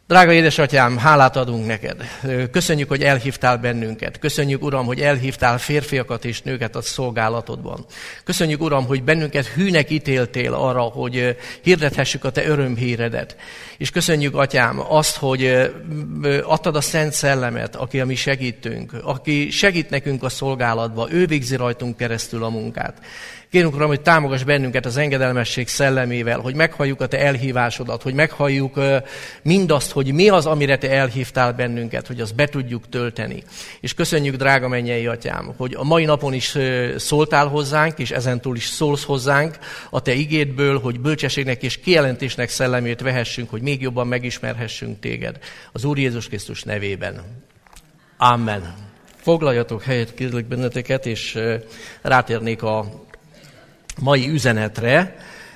Drága édesatyám, hálát adunk neked. Köszönjük, hogy elhívtál bennünket. Köszönjük, Uram, hogy elhívtál férfiakat és nőket a szolgálatodban. Köszönjük, Uram, hogy bennünket hűnek ítéltél arra, hogy hirdethessük a te örömhíredet. És köszönjük, Atyám, azt, hogy adtad a Szent Szellemet, aki a mi segítünk, aki segít nekünk a szolgálatba, ő végzi rajtunk keresztül a munkát. Kérünk, Uram, hogy támogass bennünket az engedelmesség szellemével, hogy meghalljuk a te elhívásodat, hogy meghalljuk mindazt, hogy mi az, amire te elhívtál bennünket, hogy azt be tudjuk tölteni. És köszönjük, drága mennyei Atyám, hogy a mai napon is szóltál hozzánk, és ezentúl is szólsz hozzánk a te igédből, hogy bölcsességnek és kijelentésnek szellemét vehessünk, hogy még jobban megismerhessünk téged. Az Úr Jézus Krisztus nevében. Amen. Foglaljatok helyet, kérlek benneteket, és rátérnék a mai üzenetre,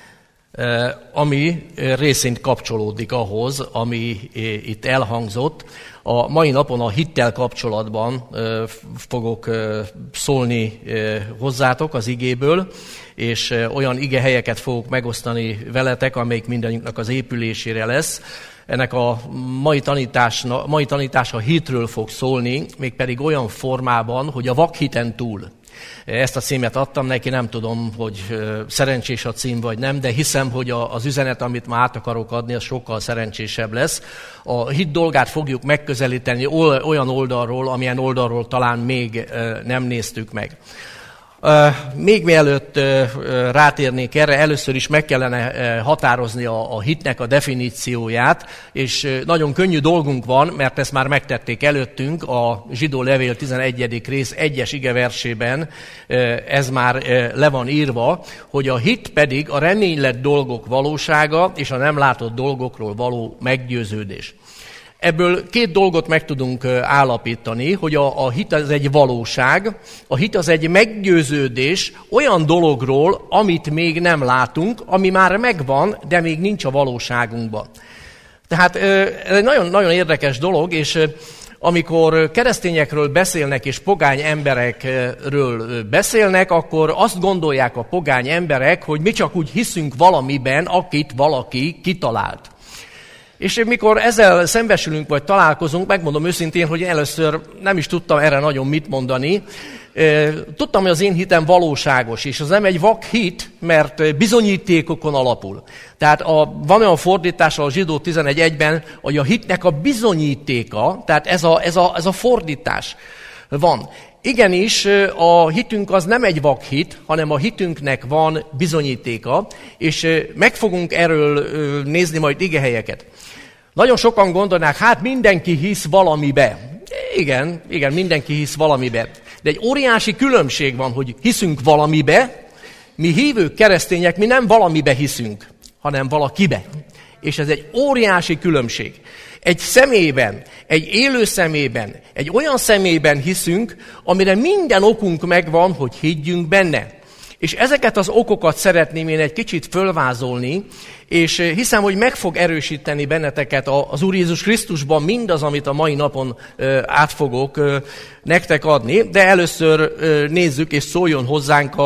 ami részint kapcsolódik ahhoz, ami itt elhangzott. A mai napon a hittel kapcsolatban fogok szólni hozzátok az igéből, és olyan igehelyeket fogok megosztani veletek, amelyik mindannyiunknak az épülésére lesz. Ennek a mai tanítás a hitről fog szólni, mégpedig olyan formában, hogy a vakhiten túl. Ezt a címet adtam neki, nem tudom, hogy szerencsés a cím vagy nem, de hiszem, hogy az üzenet, amit ma át akarok adni, az sokkal szerencsésebb lesz. A hit dolgát fogjuk megközelíteni olyan oldalról, amilyen oldalról talán még nem néztük meg. Még mielőtt rátérnék erre, először is meg kellene határozni a hitnek a definícióját, és nagyon könnyű dolgunk van, mert ezt már megtették előttünk, a Zsidó levél 11. rész 1. igeversében, ez már le van írva, hogy a hit pedig a reménylett dolgok valósága, és a nem látott dolgokról való meggyőződés. Ebből két dolgot meg tudunk állapítani, hogy a hit az egy valóság, a hit az egy meggyőződés olyan dologról, amit még nem látunk, ami már megvan, de még nincs a valóságunkban. Tehát ez egy nagyon, nagyon érdekes dolog, és amikor keresztényekről beszélnek és pogány emberekről beszélnek, akkor azt gondolják a pogány emberek, hogy mi csak úgy hiszünk valamiben, akit valaki kitalált. És mikor ezzel szembesülünk, vagy találkozunk, megmondom őszintén, hogy először nem is tudtam erre nagyon mit mondani. Tudtam, hogy az én hitem valóságos, és az nem egy vak hit, mert bizonyítékokon alapul. Tehát van olyan fordítás a Zsidó 11.1-ben, hogy a hitnek a bizonyítéka, tehát ez a fordítás van. Igenis, a hitünk az nem egy vak hit, hanem a hitünknek van bizonyítéka, és meg fogunk erről nézni majd igehelyeket. Nagyon sokan gondolnák, hát mindenki hisz valamibe. Igen, mindenki hisz valamibe. De egy óriási különbség van, hogy hiszünk valamibe, mi hívők keresztények, mi nem valamibe hiszünk, hanem valakibe. És ez egy óriási különbség. Egy személyben, egy élő személyben, egy olyan személyben hiszünk, amire minden okunk megvan, hogy higgyünk benne. És ezeket az okokat szeretném én egy kicsit fölvázolni, és hiszem, hogy meg fog erősíteni benneteket az Úr Jézus Krisztusban mindaz, amit a mai napon át fogok nektek adni. De először nézzük, és szóljon hozzánk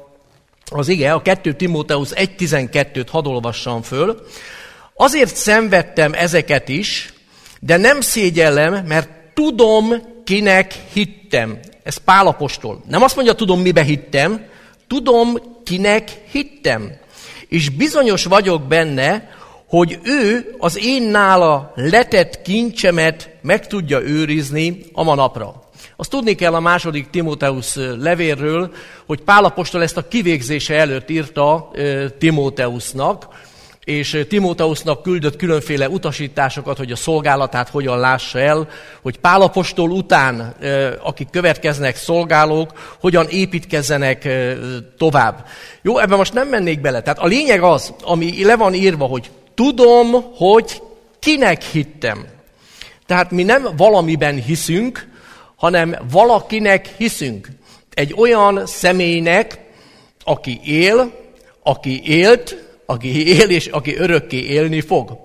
az ige, a 2 Timóteusz 1.12-t hadd olvassam föl. Azért szenvedtem ezeket is, de nem szégyellem, mert tudom, kinek hittem. Ez Pál apostol. Nem azt mondja, tudom, mibe hittem, tudom, kinek hittem. És bizonyos vagyok benne, hogy ő az én nála letett kincsemet meg tudja őrizni a manapra. Azt tudni kell a 2. Timóteusz levélről, hogy Pál apostol ezt a kivégzése előtt írta Timóteusznak, és Timóteusznak küldött különféle utasításokat, hogy a szolgálatát hogyan lássa el, hogy Pál apostol után, akik következnek szolgálók, hogyan építkezzenek tovább. Jó, ebben most nem mennék bele. Tehát a lényeg az, ami le van írva, hogy tudom, hogy kinek hittem. Tehát mi nem valamiben hiszünk, hanem valakinek hiszünk. Egy olyan személynek, aki él, aki élt, aki él és aki örökké élni fog.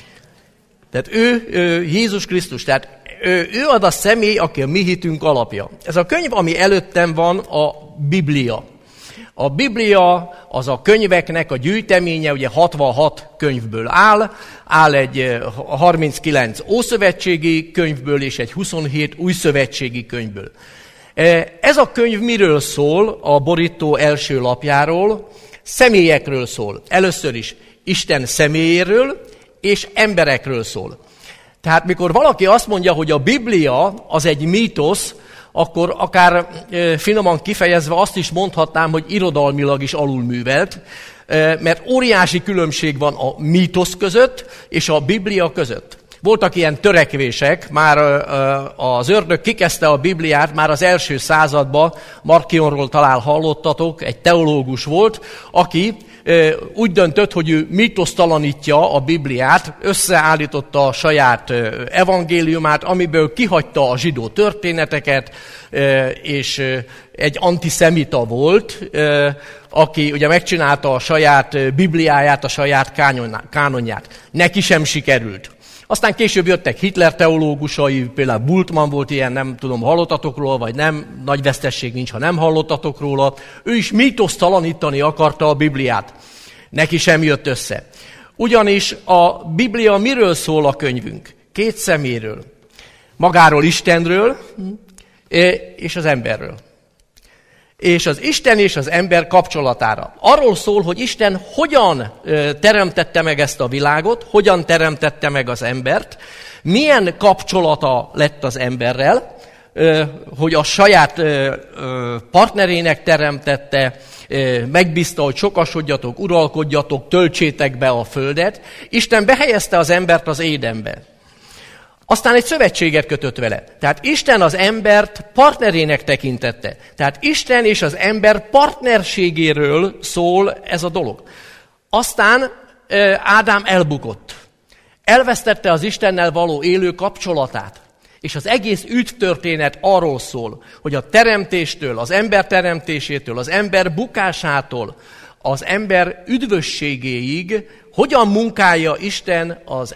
Tehát ő Jézus Krisztus, tehát ő az a személy, aki a mi hitünk alapja. Ez a könyv, ami előttem van, a Biblia. A Biblia az a könyveknek a gyűjteménye, ugye 66 könyvből áll egy 39 ószövetségi könyvből és egy 27 újszövetségi könyvből. Ez a könyv miről szól? A borító első lapjáról személyekről szól. Először is Isten személyéről és emberekről szól. Tehát mikor valaki azt mondja, hogy a Biblia az egy mítosz, akkor akár finoman kifejezve azt is mondhatnám, hogy irodalmilag is alulművelt, mert óriási különbség van a mítosz között és a Biblia között. Voltak ilyen törekvések, már az ördög kikezdte a Bibliát, már az első században, Markionról talán hallottatok, egy teológus volt, aki úgy döntött, hogy ő mítosztalanítja a Bibliát, összeállította a saját evangéliumát, amiből kihagyta a zsidó történeteket, és egy antiszemita volt, aki ugye megcsinálta a saját Bibliáját, a saját kánonját. Neki sem sikerült. Aztán később jöttek Hitler teológusai, például Bultmann volt ilyen, nem tudom, hallottatok róla, vagy nem, nagy vesztesség nincs, ha nem hallottatok róla. Ő is mítosztalanítani akarta a Bibliát. Neki sem jött össze. Ugyanis a Biblia miről szól a könyvünk? Két szeméről. Magáról Istenről és az emberről. És az Isten és az ember kapcsolatára. Arról szól, hogy Isten hogyan teremtette meg ezt a világot, hogyan teremtette meg az embert, milyen kapcsolata lett az emberrel, hogy a saját partnerének teremtette, megbízta, hogy sokasodjatok, uralkodjatok, töltsétek be a földet. Isten behelyezte az embert az Édenbe. Aztán egy szövetséget kötött vele. Tehát Isten az embert partnerének tekintette. Tehát Isten és az ember partnerségéről szól ez a dolog. Aztán Ádám elbukott. Elvesztette az Istennel való élő kapcsolatát. És az egész üdvtörténet arról szól, hogy a teremtéstől, az ember teremtésétől, az ember bukásától, az ember üdvösségéig hogyan munkálja Isten az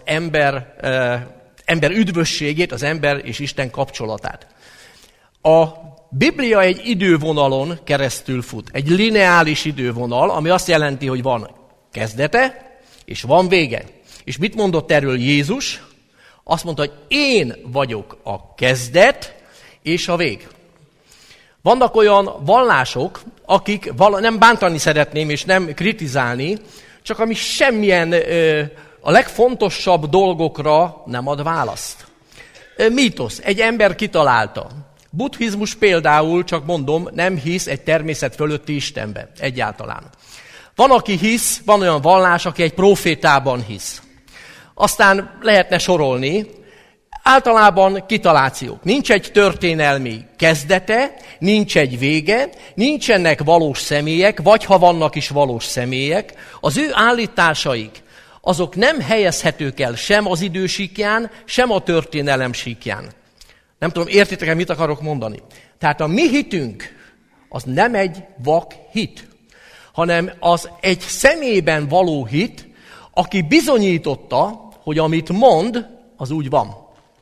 ember üdvösségét, az ember és Isten kapcsolatát. A Biblia egy idővonalon keresztül fut, egy lineáris idővonal, ami azt jelenti, hogy van kezdete és van vége. És mit mondott erről Jézus? Azt mondta, hogy én vagyok a kezdet és a vég. Vannak olyan vallások, akik, nem bántani szeretném és nem kritizálni, csak ami semmilyen a legfontosabb dolgokra nem ad választ. Mítosz, egy ember kitalálta. Buddhizmus például, csak mondom, nem hisz egy természet fölötti Istenbe egyáltalán. Van, aki hisz, van olyan vallás, aki egy profétában hisz. Aztán lehetne sorolni, általában kitalációk. Nincs egy történelmi kezdete, nincs egy vége, nincsenek valós személyek, vagy ha vannak is valós személyek, az ő állításaik, azok nem helyezhetők el sem az idő síkján, sem a történelem síkján. Nem tudom, értitek-e, mit akarok mondani? Tehát a mi hitünk az nem egy vak hit, hanem az egy személyben való hit, aki bizonyította, hogy amit mond, az úgy van.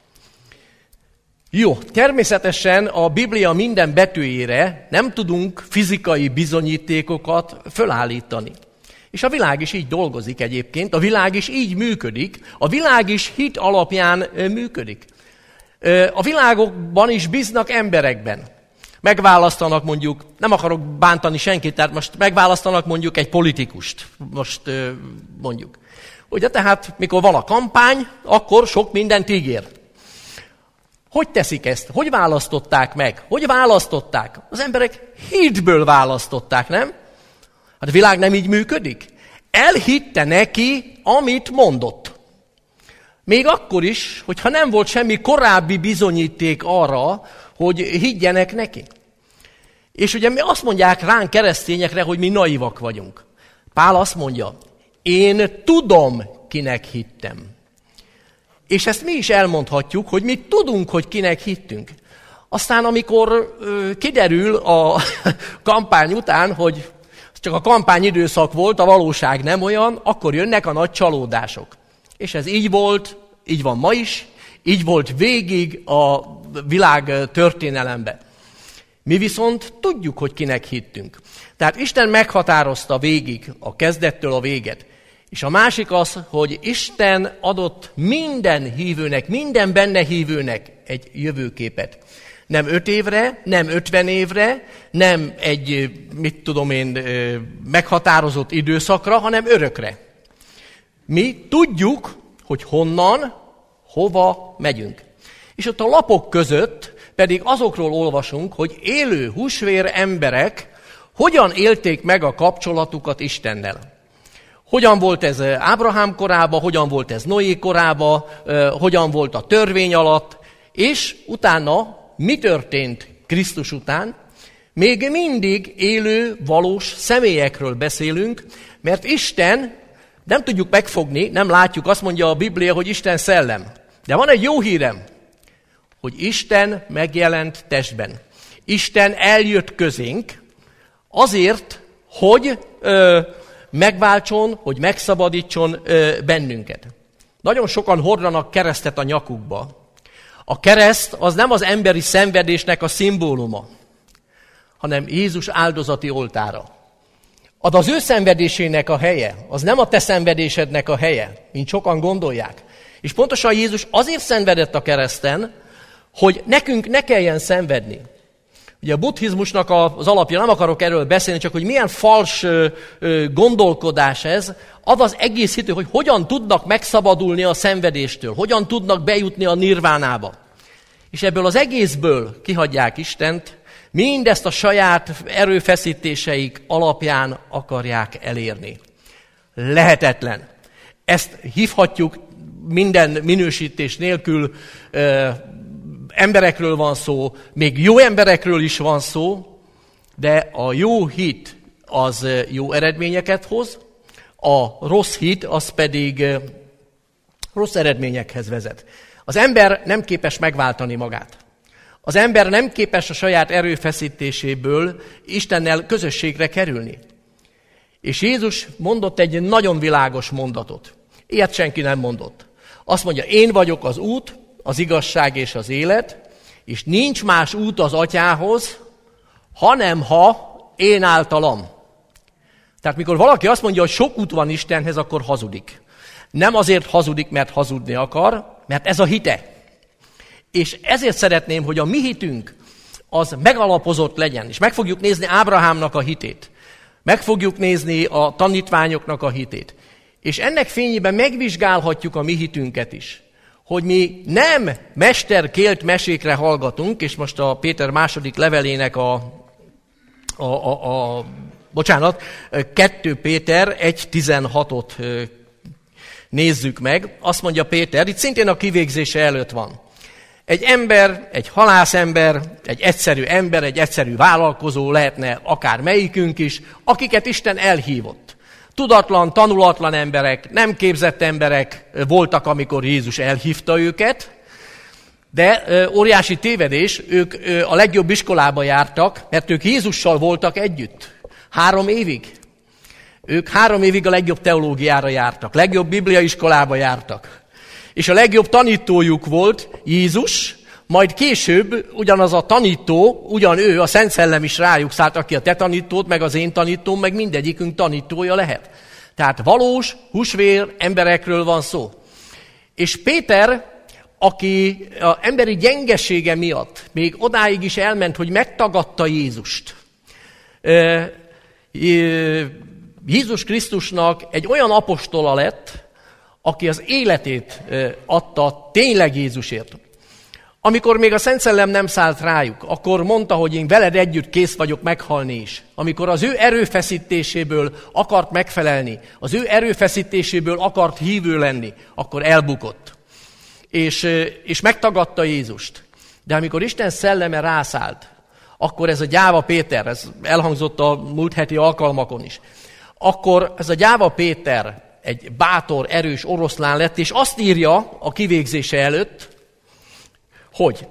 Jó, természetesen a Biblia minden betűjére nem tudunk fizikai bizonyítékokat fölállítani. És a világ is így dolgozik egyébként, a világ is így működik, a világ is hit alapján működik. A világokban is bíznak emberekben. Megválasztanak mondjuk, nem akarok bántani senkit, tehát most megválasztanak mondjuk egy politikust, most mondjuk. Ugye tehát, mikor van a kampány, akkor sok mindent ígér. Hogy teszik ezt? Hogy választották meg? Hogy választották? Az emberek hitből választották, nem? Hát a világ nem így működik. Elhitte neki, amit mondott. Még akkor is, hogyha nem volt semmi korábbi bizonyíték arra, hogy higgyenek neki. És ugye mi azt mondják ránk keresztényekre, hogy mi naivak vagyunk. Pál azt mondja, én tudom, kinek hittem. És ezt mi is elmondhatjuk, hogy mi tudunk, hogy kinek hittünk. Aztán, amikor kiderül a kampány után, hogy csak a kampányidőszak volt, a valóság nem olyan, akkor jönnek a nagy csalódások. És ez így volt, így van ma is, így volt végig a világ történelemben. Mi viszont tudjuk, hogy kinek hittünk. Tehát Isten meghatározta végig, a kezdettől a véget. És a másik az, hogy Isten adott minden hívőnek, minden benne hívőnek egy jövőképet. Nem 5 évre, nem 50 évre, nem egy, meghatározott időszakra, hanem örökre. Mi tudjuk, hogy honnan, hova megyünk. És ott a lapok között pedig azokról olvasunk, hogy élő húsvér emberek hogyan élték meg a kapcsolatukat Istennel. Hogyan volt ez Ábrahám korában, hogyan volt ez Noé korában, hogyan volt a törvény alatt, és utána mi történt Krisztus után? Még mindig élő, valós személyekről beszélünk, mert Isten, nem tudjuk megfogni, nem látjuk, azt mondja a Biblia, hogy Isten szellem. De van egy jó hírem, hogy Isten megjelent testben. Isten eljött közénk azért, hogy megváltson, hogy megszabadítson bennünket. Nagyon sokan hordanak keresztet a nyakukba. A kereszt az nem az emberi szenvedésnek a szimbóluma, hanem Jézus áldozati oltára. Az ő szenvedésének a helye, az nem a te szenvedésednek a helye, mint sokan gondolják. És pontosan Jézus azért szenvedett a kereszten, hogy nekünk ne kelljen szenvedni. Ugye a buddhizmusnak az alapja, nem akarok erről beszélni, csak hogy milyen fals gondolkodás ez, az egész hitő, hogy hogyan tudnak megszabadulni a szenvedéstől, hogyan tudnak bejutni a nirvánába. És ebből az egészből kihagyják Istent, mindezt a saját erőfeszítéseik alapján akarják elérni. Lehetetlen. Ezt hívhatjuk minden minősítés nélkül, emberekről van szó, még jó emberekről is van szó, de a jó hit az jó eredményeket hoz, a rossz hit az pedig rossz eredményekhez vezet. Az ember nem képes megváltani magát. Az ember nem képes a saját erőfeszítéséből Istennel közösségre kerülni. És Jézus mondott egy nagyon világos mondatot. Ilyet senki nem mondott. Azt mondja, én vagyok az út, az igazság és az élet, és nincs más út az Atyához, hanem ha én általam. Tehát mikor valaki azt mondja, hogy sok út van Istenhez, akkor hazudik. Nem azért hazudik, mert hazudni akar, mert ez a hite. És ezért szeretném, hogy a mi hitünk az megalapozott legyen. És meg fogjuk nézni Ábrahámnak a hitét. Meg fogjuk nézni a tanítványoknak a hitét. És ennek fényében megvizsgálhatjuk a mi hitünket is. Hogy mi nem mesterkélt mesékre hallgatunk, és most a Péter második levelének 2 Péter 1.16-ot nézzük meg. Azt mondja Péter, itt szintén a kivégzése előtt van. Egy ember, egy halászember, egy egyszerű vállalkozó, lehetne akár melyikünk is, akiket Isten elhívott. Tudatlan, tanulatlan emberek, nem képzett emberek voltak, amikor Jézus elhívta őket, de óriási tévedés, ők a legjobb iskolába jártak, mert ők Jézussal voltak együtt. 3 évig. Ők 3 évig a legjobb teológiára jártak, legjobb bibliaiskolába jártak. És a legjobb tanítójuk volt Jézus, majd később ugyanaz a tanító, ugyanő, a Szent Szellem is rájuk szállt, aki a te tanítód, meg az én tanítóm, meg mindegyikünk tanítója lehet. Tehát valós, húsvér emberekről van szó. És Péter, aki az emberi gyengesége miatt még odáig is elment, hogy megtagadta Jézust. Jézus Krisztusnak egy olyan apostola lett, aki az életét adta tényleg Jézusért. Amikor még a Szent Szellem nem szállt rájuk, akkor mondta, hogy én veled együtt kész vagyok meghalni is. Amikor az ő erőfeszítéséből akart megfelelni, az ő erőfeszítéséből akart hívő lenni, akkor elbukott. És megtagadta Jézust. De amikor Isten szelleme rászállt, akkor ez a gyáva Péter, ez elhangzott a múlt heti alkalmakon is, akkor ez a gyáva Péter egy bátor, erős oroszlán lett, és azt írja a kivégzése előtt, hogy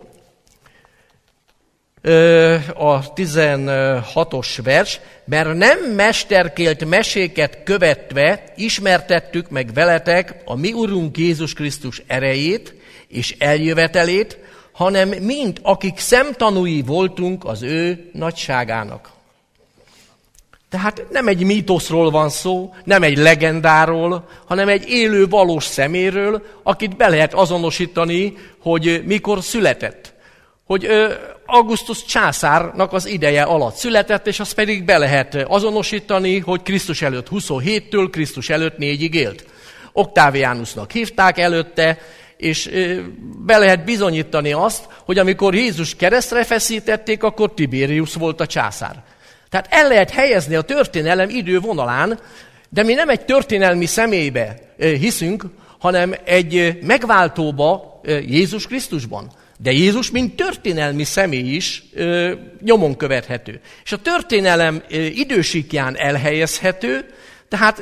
a 16-os vers, mert nem mesterkélt meséket követve ismertettük meg veletek a mi Urunk Jézus Krisztus erejét és eljövetelét, hanem mind, akik szemtanúi voltunk az ő nagyságának. Tehát nem egy mítoszról van szó, nem egy legendáról, hanem egy élő, valós szeméről, akit be lehet azonosítani, hogy mikor született. Hogy Augustus császárnak az ideje alatt született, és azt pedig be lehet azonosítani, hogy Krisztus előtt 27-től Krisztus előtt 4-ig élt. Octavianusnak hívták előtte, és be lehet bizonyítani azt, hogy amikor Jézus keresztre feszítették, akkor Tiberius volt a császár. Tehát el lehet helyezni a történelem idővonalán, de mi nem egy történelmi személybe hiszünk, hanem egy megváltóba, Jézus Krisztusban. De Jézus, mint történelmi személy is nyomon követhető. És a történelem idősíkján elhelyezhető, tehát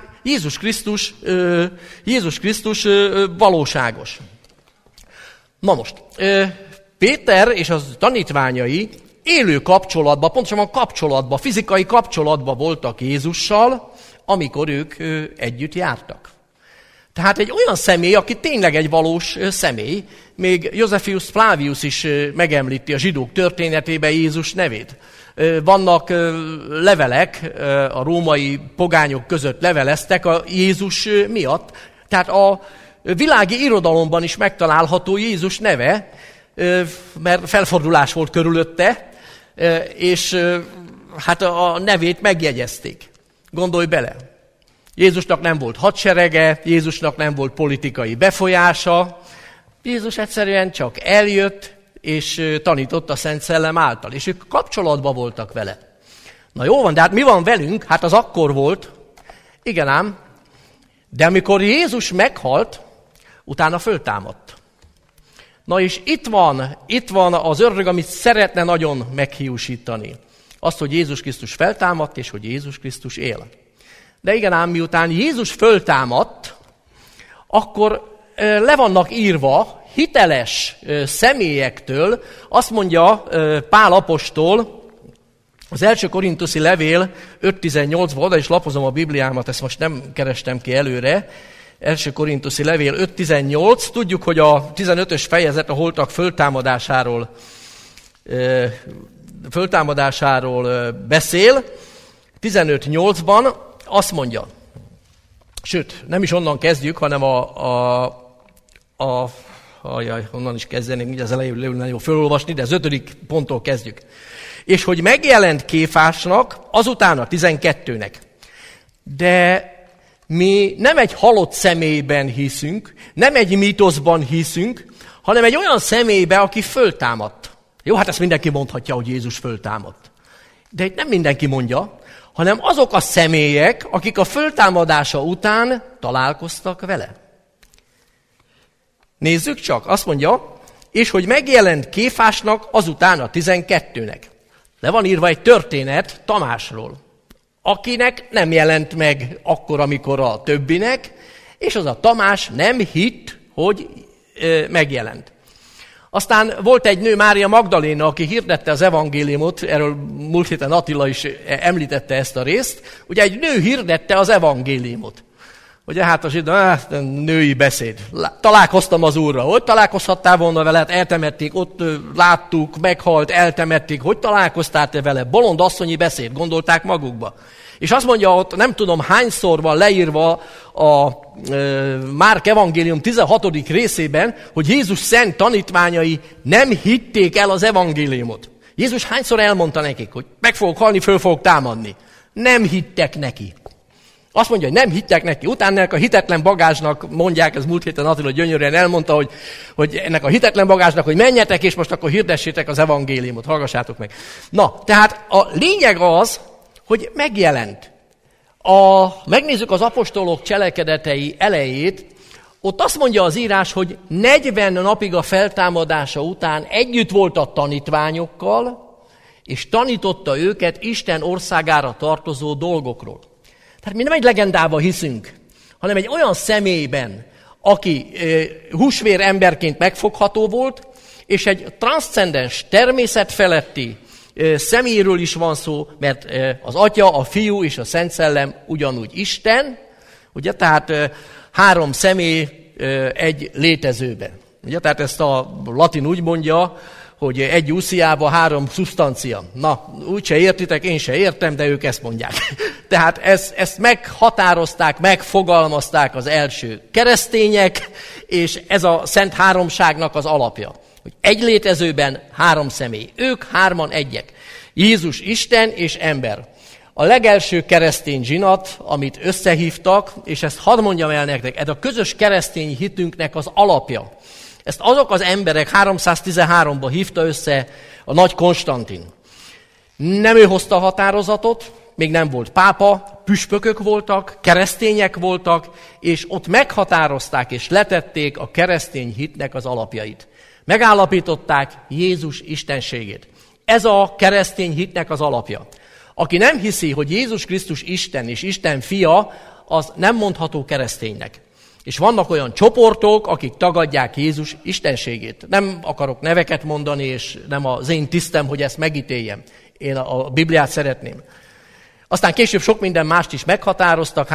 Jézus Krisztus valóságos. Na most, Péter és az tanítványai élő kapcsolatban, pontosabban kapcsolatban, fizikai kapcsolatban voltak Jézussal, amikor ők együtt jártak. Tehát egy olyan személy, aki tényleg egy valós személy, még Josephus Flavius is megemlíti a zsidók történetében Jézus nevét. Vannak levelek, a római pogányok között leveleztek a Jézus miatt. Tehát a világi irodalomban is megtalálható Jézus neve, mert felfordulás volt körülötte, és hát a nevét megjegyezték. Gondolj bele! Jézusnak nem volt hadserege, Jézusnak nem volt politikai befolyása, Jézus egyszerűen csak eljött, és tanított a Szent Szellem által, és ők kapcsolatban voltak vele. Na jó van, de hát mi van velünk? Hát az akkor volt. Igen ám, de amikor Jézus meghalt, utána föltámadt. Na és itt van az ördög, amit szeretne nagyon meghiúsítani. Azt, hogy Jézus Krisztus feltámadt, és hogy Jézus Krisztus él. De igen ám, miután Jézus föltámadt, akkor le vannak írva hiteles személyektől, azt mondja Pál apostol, az első korinthusi levél 5.18-ban, oda is lapozom a Bibliámat, ezt most nem kerestem ki előre, első korinthusi levél 5.18, tudjuk, hogy a 15-ös fejezet a holtak föltámadásáról beszél, 15.8-ban azt mondja, sőt, nem is onnan kezdjük, hanem onnan is kezdenénk, ugye az elején nagyon felolvasni, de az 5. ponttól kezdjük. És hogy megjelent Kéfásnak, azután a 12-nek. De mi nem egy halott személyben hiszünk, nem egy mítoszban hiszünk, hanem egy olyan személyben, aki föltámadt. Jó, hát ezt mindenki mondhatja, hogy Jézus föltámadt. De itt nem mindenki mondja, hanem azok a személyek, akik a föltámadása után találkoztak vele. Nézzük csak, azt mondja, és hogy megjelent Kéfásnak, azután a 12-nek. Le van írva egy történet Tamásról, akinek nem jelent meg akkor, amikor a többinek, és az a Tamás nem hitt, hogy megjelent. Aztán volt egy nő, Mária Magdaléna, aki hirdette az evangéliumot, erről múlt héten Attila is említette ezt a részt, ugye egy nő hirdette az evangéliumot. Ugye hát a zsidó, női beszéd. Találkoztam az Úrral. Hogy találkozhattál volna vele? Hát eltemették, ott láttuk, meghalt, eltemették. Hogy találkoztál te vele? Bolond asszonyi beszéd, gondolták magukba. És azt mondja ott, nem tudom hányszor van leírva a Márk evangélium 16. részében, hogy Jézus szent tanítványai nem hitték el az evangéliumot. Jézus hányszor elmondta nekik, hogy meg fogok halni, föl fogok támadni. Nem hittek neki. Azt mondja, hogy nem hittek neki. Utána ennek a hitetlen bagázsnak mondják, ez múlt héten Attila gyönyörűen elmondta, hogy ennek a hitetlen bagázsnak, hogy menjetek, és most akkor hirdessétek az evangéliumot, hallgassátok meg. Na, tehát a lényeg az, hogy megjelent. Megnézzük az apostolok cselekedetei elejét, ott azt mondja az írás, hogy 40 napig a feltámadása után együtt volt a tanítványokkal, és tanította őket Isten országára tartozó dolgokról. Tehát mi nem egy legendában hiszünk, hanem egy olyan személyben, aki húsvér emberként megfogható volt, és egy transzcendens, természetfeletti személyről is van szó, mert az Atya, a Fiú és a Szent Szellem ugyanúgy Isten, ugye, tehát 3 személy egy létezőben. Ugye, tehát ezt a latin úgy mondja, hogy egy úsziában 3 szubstancia. Na, úgyse értitek, én se értem, de ők ezt mondják. Tehát ezt meghatározták, megfogalmazták az első keresztények, és ez a Szent Háromságnak az alapja. Hogy egy létezőben 3 személy. Ők 3-an egyek. Jézus Isten és ember. A legelső keresztény zsinat, amit összehívtak, és ezt hadd mondjam el nektek, ez a közös keresztény hitünknek az alapja. Ezt azok az emberek 313-ban hívta össze a nagy Konstantin. Nem ő hozta a határozatot, még nem volt pápa, püspökök voltak, keresztények voltak, és ott meghatározták és letették a keresztény hitnek az alapjait. Megállapították Jézus istenségét. Ez a keresztény hitnek az alapja. Aki nem hiszi, hogy Jézus Krisztus Isten és Isten fia, az nem mondható kereszténynek. És vannak olyan csoportok, akik tagadják Jézus istenségét. Nem akarok neveket mondani, és nem az én tisztem, hogy ezt megítéljem. Én a Bibliát szeretném. Aztán később sok minden mást is meghatároztak.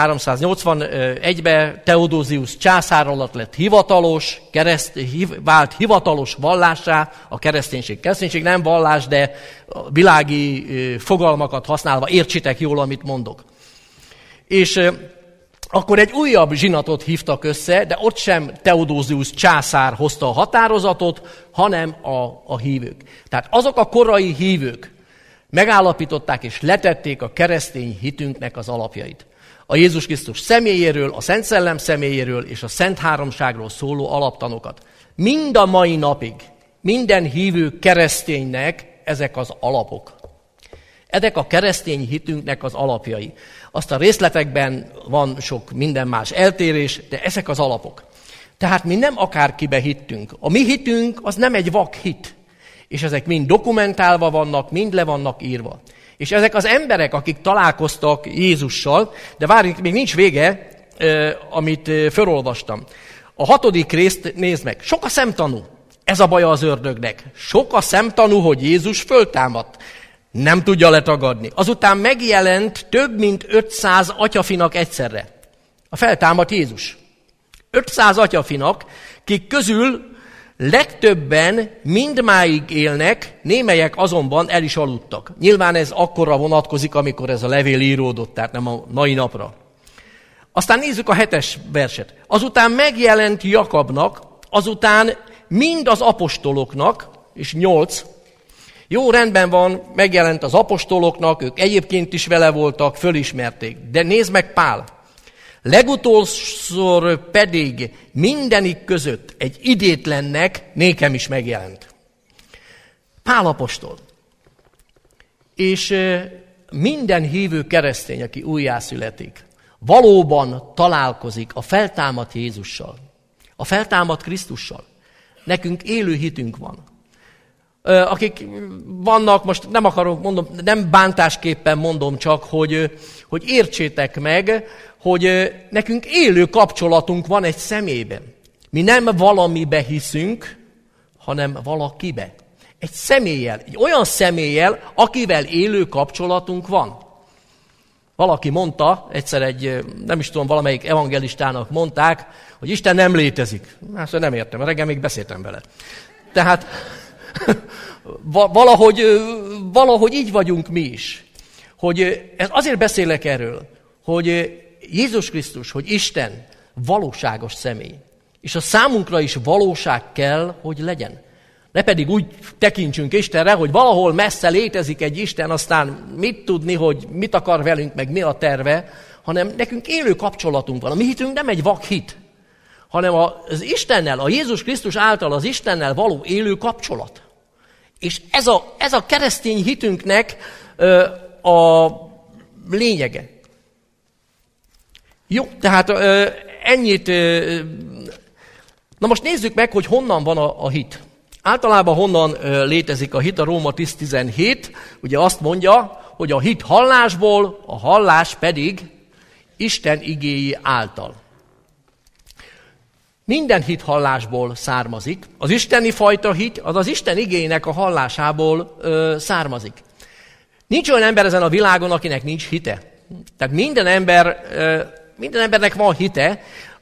381-ben Theodosius császár alatt lett hivatalos, vált hivatalos vallássá a kereszténység. Kereszténység nem vallás, de világi fogalmakat használva értsétek jól, amit mondok. És akkor egy újabb zsinatot hívtak össze, de ott sem Theodosius császár hozta a határozatot, hanem a hívők. Tehát azok a korai hívők megállapították és letették a keresztény hitünknek az alapjait. A Jézus Krisztus személyéről, a Szent Szellem személyéről és a Szent Háromságról szóló alaptanokat. Mind a mai napig, minden hívő kereszténynek ezek az alapok. Ezek a keresztény hitünknek az alapjai. Azt a részletekben van sok minden más eltérés, de ezek az alapok. Tehát mi nem akárkibe hittünk. A mi hitünk az nem egy vak hit. És ezek mind dokumentálva vannak, mind le vannak írva. És ezek az emberek, akik találkoztak Jézussal, de várjunk, még nincs vége, amit felolvastam. A 6. részt nézd meg. Sok a szemtanú. Ez a baja az ördögnek. Sok a szemtanú, hogy Jézus föltámadt. Nem tudja letagadni. Azután megjelent több mint 500 atyafinak egyszerre. A feltámadt Jézus. 500 atyafinak, kik közül legtöbben mindmáig élnek, némelyek azonban el is aludtak. Nyilván ez akkorra vonatkozik, amikor ez a levél íródott, tehát nem a mai napra. Aztán nézzük a 7. verset. Azután megjelent Jakabnak, azután mind az apostoloknak, és 8. Jó, rendben van, megjelent az apostoloknak, ők egyébként is vele voltak, fölismerték. De nézd meg Pál. Legutolszor pedig mindenik között egy idétlennek nékem is megjelent. Pál apostol. És minden hívő keresztény, aki újjászületik, valóban találkozik a feltámadt Jézussal, a feltámadt Krisztussal. Nekünk élő hitünk van. Akik vannak, most nem akarok mondom, nem bántásképpen mondom csak, hogy értsétek meg, hogy nekünk élő kapcsolatunk van egy személyben. Mi nem valamibe hiszünk, hanem valakibe. Egy személlyel, egy olyan személlyel, akivel élő kapcsolatunk van. Valaki mondta, egyszer nem is tudom, valamelyik evangelistának mondták, hogy Isten nem létezik. Ezt nem értem, reggel még beszéltem vele. Tehát valahogy így vagyunk mi is. Hogy azért beszélek erről, hogy Jézus Krisztus, hogy Isten valóságos személy. És a számunkra is valóság kell, hogy legyen. Ne pedig úgy tekintsünk Istenre, hogy valahol messze létezik egy Isten, aztán mit tudni, hogy mit akar velünk, meg mi a terve, hanem nekünk élő kapcsolatunk van. A mi hitünk nem egy vak hit, hanem az Istennel, a Jézus Krisztus által az Istennel való élő kapcsolat. És ez a keresztény hitünknek a lényege. Jó, tehát ennyit. Na most nézzük meg, hogy honnan van a hit. Általában honnan létezik a hit, a Róma 10:17, ugye azt mondja, hogy a hit hallásból, a hallás pedig Isten igéi által. Minden hit hallásból származik. Az isteni fajta hit, az Isten igének a hallásából származik. Nincs olyan ember ezen a világon, akinek nincs hite. Tehát minden embernek van hite.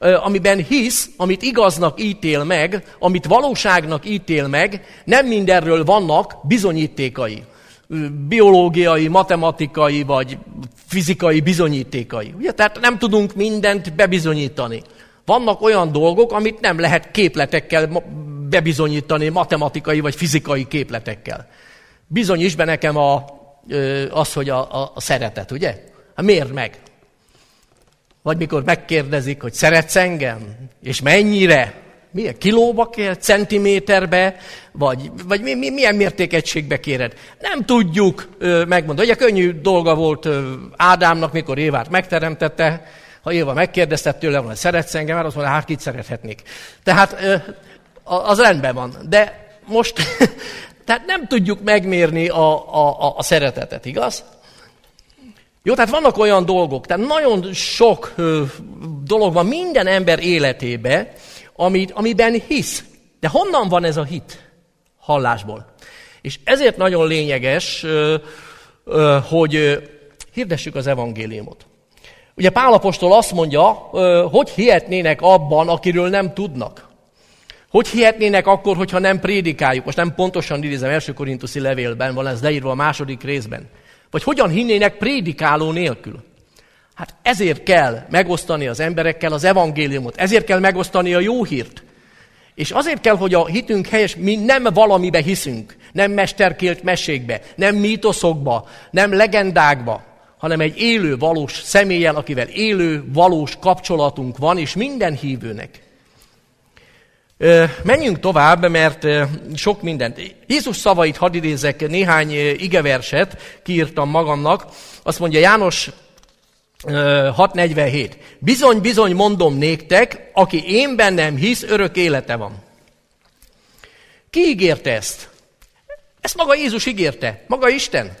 amiben hisz, amit igaznak ítél meg, amit valóságnak ítél meg, nem mindenről vannak bizonyítékai. Biológiai, matematikai vagy fizikai bizonyítékai. Ugye? Tehát nem tudunk mindent bebizonyítani. Vannak olyan dolgok, amit nem lehet képletekkel bebizonyítani, matematikai vagy fizikai képletekkel. Bizonyíts be nekem az, hogy a szeretet, ugye? Hát miért meg? Vagy mikor megkérdezik, hogy szeretsz engem? És mennyire? Milyen kilóba kér? Centiméterbe? Vagy milyen mértékegységbe kéred? Nem tudjuk megmondani. Ugye könnyű dolga volt Ádámnak, mikor Évát megteremtette. Ha Éva megkérdezte tőle, hogy szeretsz engem, mert azt mondja, hát kit szerethetnék. Tehát az rendben van. De most tehát nem tudjuk megmérni a szeretetet, igaz? Jó, tehát vannak olyan dolgok, tehát nagyon sok dolog van minden ember életében, amiben hisz. De honnan van ez a hit? Hallásból. És ezért nagyon lényeges, hogy hirdessük az evangéliumot. Ugye Pál apostol azt mondja, hogy hihetnének abban, akiről nem tudnak. Hogy hihetnének akkor, hogyha nem prédikáljuk? Most nem pontosan idézem, 1. Korinthusi levélben van ez leírva a 2. részben. Vagy hogyan hinnének prédikáló nélkül? Hát ezért kell megosztani az emberekkel az evangéliumot, ezért kell megosztani a jó hírt. És azért kell, hogy a hitünk helyes, mi nem valamibe hiszünk, nem mesterkélt mesékbe, nem mítoszokba, nem legendákba, hanem egy élő, valós személlyel, akivel élő, valós kapcsolatunk van, és minden hívőnek. Menjünk tovább, mert sok mindent. Jézus szavait hadd idézek, néhány igeverset kiírtam magamnak. Azt mondja János 6:47. Bizony, bizony mondom néktek, aki én bennem hisz, örök élete van. Ki ígérte ezt? Ezt maga Jézus ígérte, maga Isten.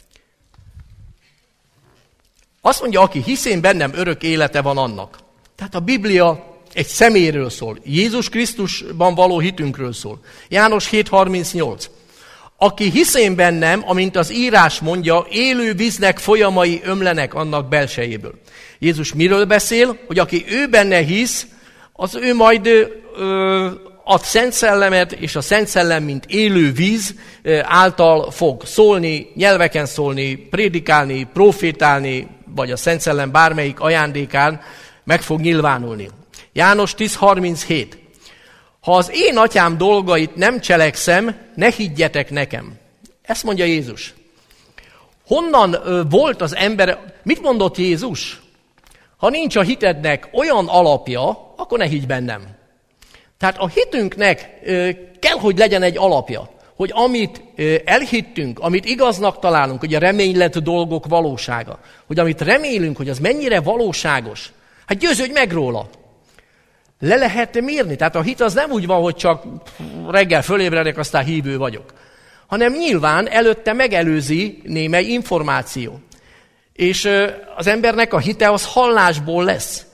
Azt mondja, aki hisz én bennem, örök élete van annak. Tehát a Biblia egy személyről szól. Jézus Krisztusban való hitünkről szól. János 7:38. Aki hisz én bennem, amint az írás mondja, élő víznek folyamai ömlenek annak belsejéből. Jézus miről beszél? Hogy aki ő benne hisz, az ő majd ad Szent Szellemet, és a Szent Szellem, mint élő víz által fog szólni, nyelveken szólni, prédikálni, profétálni, vagy a Szent Szellem bármelyik ajándékán meg fog nyilvánulni. János 10:37. Ha az én atyám dolgait nem cselekszem, ne higgyetek nekem. Ezt mondja Jézus. Honnan volt az ember, mit mondott Jézus? Ha nincs a hitednek olyan alapja, akkor ne higgy bennem. Tehát a hitünknek kell, hogy legyen egy alapja, hogy amit elhittünk, amit igaznak találunk, hogy a reménylett dolgok valósága, hogy amit remélünk, hogy az mennyire valóságos, hát győződj meg róla. Le lehet mérni. Tehát a hit az nem úgy van, hogy csak reggel fölébredek, aztán hívő vagyok. Hanem nyilván előtte megelőzi némely információ. És az embernek a hite az hallásból lesz.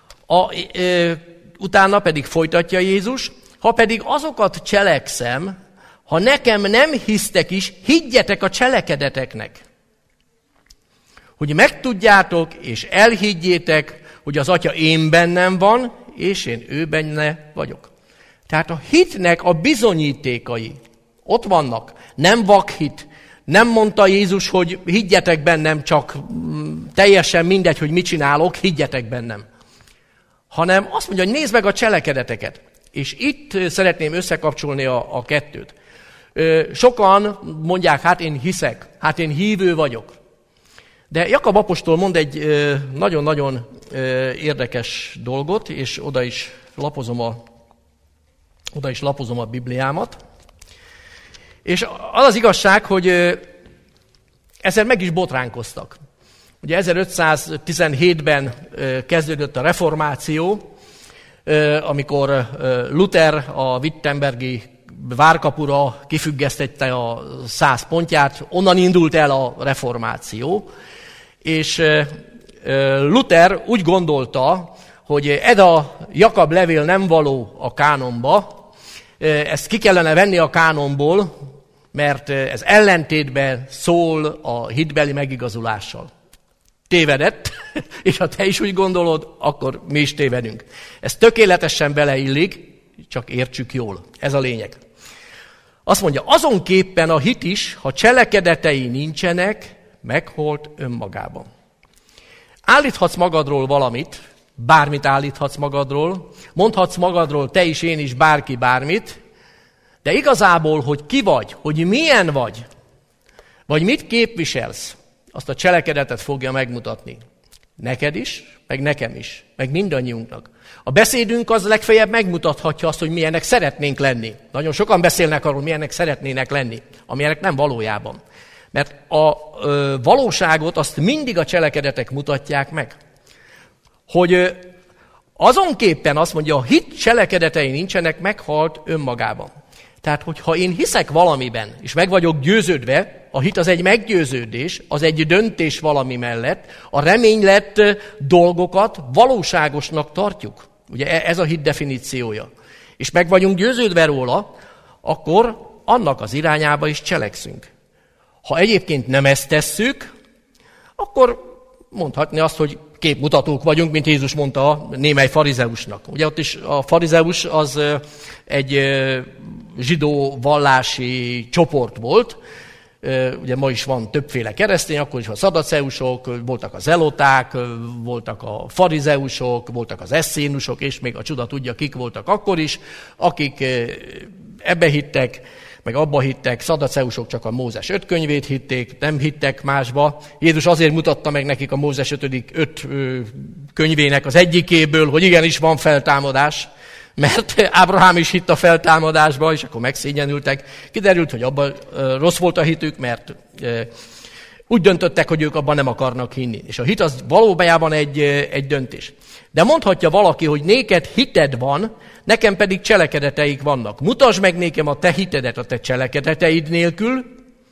Utána pedig folytatja Jézus, ha pedig azokat cselekszem, ha nekem nem hisztek is, higgyetek a cselekedeteknek. Hogy megtudjátok és elhiggyétek, hogy az Atya én bennem van, és én ő benne vagyok. Tehát a hitnek a bizonyítékai ott vannak. Nem vakhit. Nem mondta Jézus, hogy higgyetek bennem, csak teljesen mindegy, hogy mit csinálok, higgyetek bennem. Hanem azt mondja, hogy nézd meg a cselekedeteket. És itt szeretném összekapcsolni a kettőt. Sokan mondják, hát én hiszek, hát én hívő vagyok. De Jakab apostol mond egy nagyon-nagyon érdekes dolgot, és oda is lapozom a Bibliámat. És az az igazság, hogy ezzel meg is botránkoztak. Ugye 1517-ben kezdődött a reformáció, amikor Luther a wittenbergi várkapura kifüggesztette a 100 pontját, onnan indult el a reformáció, és Luther úgy gondolta, hogy ez a Jakab levél nem való a kánonba, ezt ki kellene venni a kánonból, mert ez ellentétben szól a hitbeli megigazulással. tévedett, és ha te is úgy gondolod, akkor mi is tévedünk. Ez tökéletesen beleillik, csak értsük jól. Ez a lényeg. Azt mondja, azonképpen a hit is, ha cselekedetei nincsenek, meghalt önmagában. Állíthatsz magadról valamit, bármit állíthatsz magadról, mondhatsz magadról te is, én is, bárki bármit, de igazából, hogy ki vagy, hogy milyen vagy mit képviselsz, azt a cselekedetet fogja megmutatni. Neked is, meg nekem is, meg mindannyiunknak. A beszédünk az legfeljebb megmutathatja azt, hogy milyenek szeretnénk lenni. Nagyon sokan beszélnek arról, milyenek szeretnének lenni, amilyenek nem valójában. Mert a valóságot azt mindig a cselekedetek mutatják meg. Hogy azonképpen azt mondja, a hit cselekedetei nincsenek, meghalt önmagában. Tehát, hogyha én hiszek valamiben, és meg vagyok győződve, a hit az egy meggyőződés, az egy döntés valami mellett, a reménylett dolgokat valóságosnak tartjuk. Ugye ez a hit definíciója. És meg vagyunk győződve róla, akkor annak az irányába is cselekszünk. Ha egyébként nem ezt tesszük, akkor mondhatni azt, hogy képmutatók vagyunk, mint Jézus mondta a némely farizeusnak. Ugye ott is a farizeus az egy zsidó vallási csoport volt, ugye ma is van többféle keresztény, akkor is a szadaceusok, voltak a zeloták, voltak a farizeusok, voltak az eszénusok, és még a csuda tudja, kik voltak akkor is, akik ebbe hittek, meg abba hittek, szadaceusok csak a Mózes 5 könyvét hitték, nem hittek másba. Jézus azért mutatta meg nekik a Mózes 5 könyvének az egyikéből, hogy igenis van feltámadás, mert Ábrahám is hitt a feltámadásba, és akkor megszégyenültek. Kiderült, hogy abban rossz volt a hitük, mert úgy döntöttek, hogy ők abban nem akarnak hinni. És a hit az valójában egy döntés. De mondhatja valaki, hogy néked hited van, nekem pedig cselekedeteik vannak. Mutasd meg nékem a te hitedet a te cselekedeteid nélkül,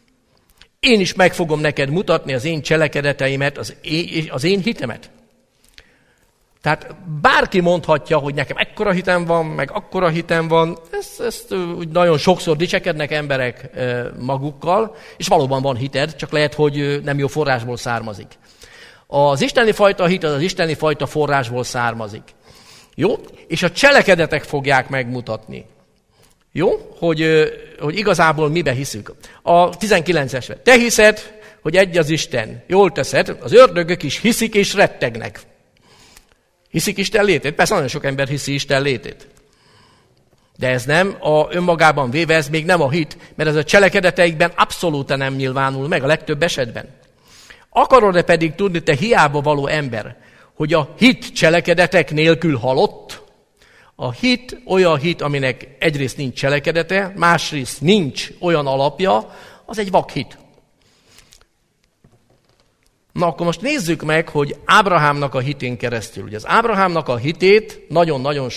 én is meg fogom neked mutatni az én cselekedeteimet, az én hitemet. Tehát bárki mondhatja, hogy nekem ekkora hitem van, meg akkora hitem van, ezt úgy nagyon sokszor dicsekednek emberek magukkal, és valóban van hited, csak lehet, hogy nem jó forrásból származik. Az isteni fajta hit az isteni fajta forrásból származik. Jó? És a cselekedetek fogják megmutatni. Jó? Hogy igazából mibe hiszük. A 19-esre. Te hiszed, hogy egy az Isten. Jól teszed, az ördögök is hiszik és rettegnek. Hiszik Isten létét? Persze nagyon sok ember hiszi Isten létét. De ez nem önmagában véve, ez még nem a hit, mert ez a cselekedeteikben abszolút nem nyilvánul meg a legtöbb esetben. Akarod-e pedig tudni, te hiába való ember, hogy a hit cselekedetek nélkül halott? A hit olyan hit, aminek egyrészt nincs cselekedete, másrészt nincs olyan alapja, az egy vakhit. Na akkor most nézzük meg, hogy Ábrahámnak a hitén keresztül. Ugye az Ábrahámnak a hitét nagyon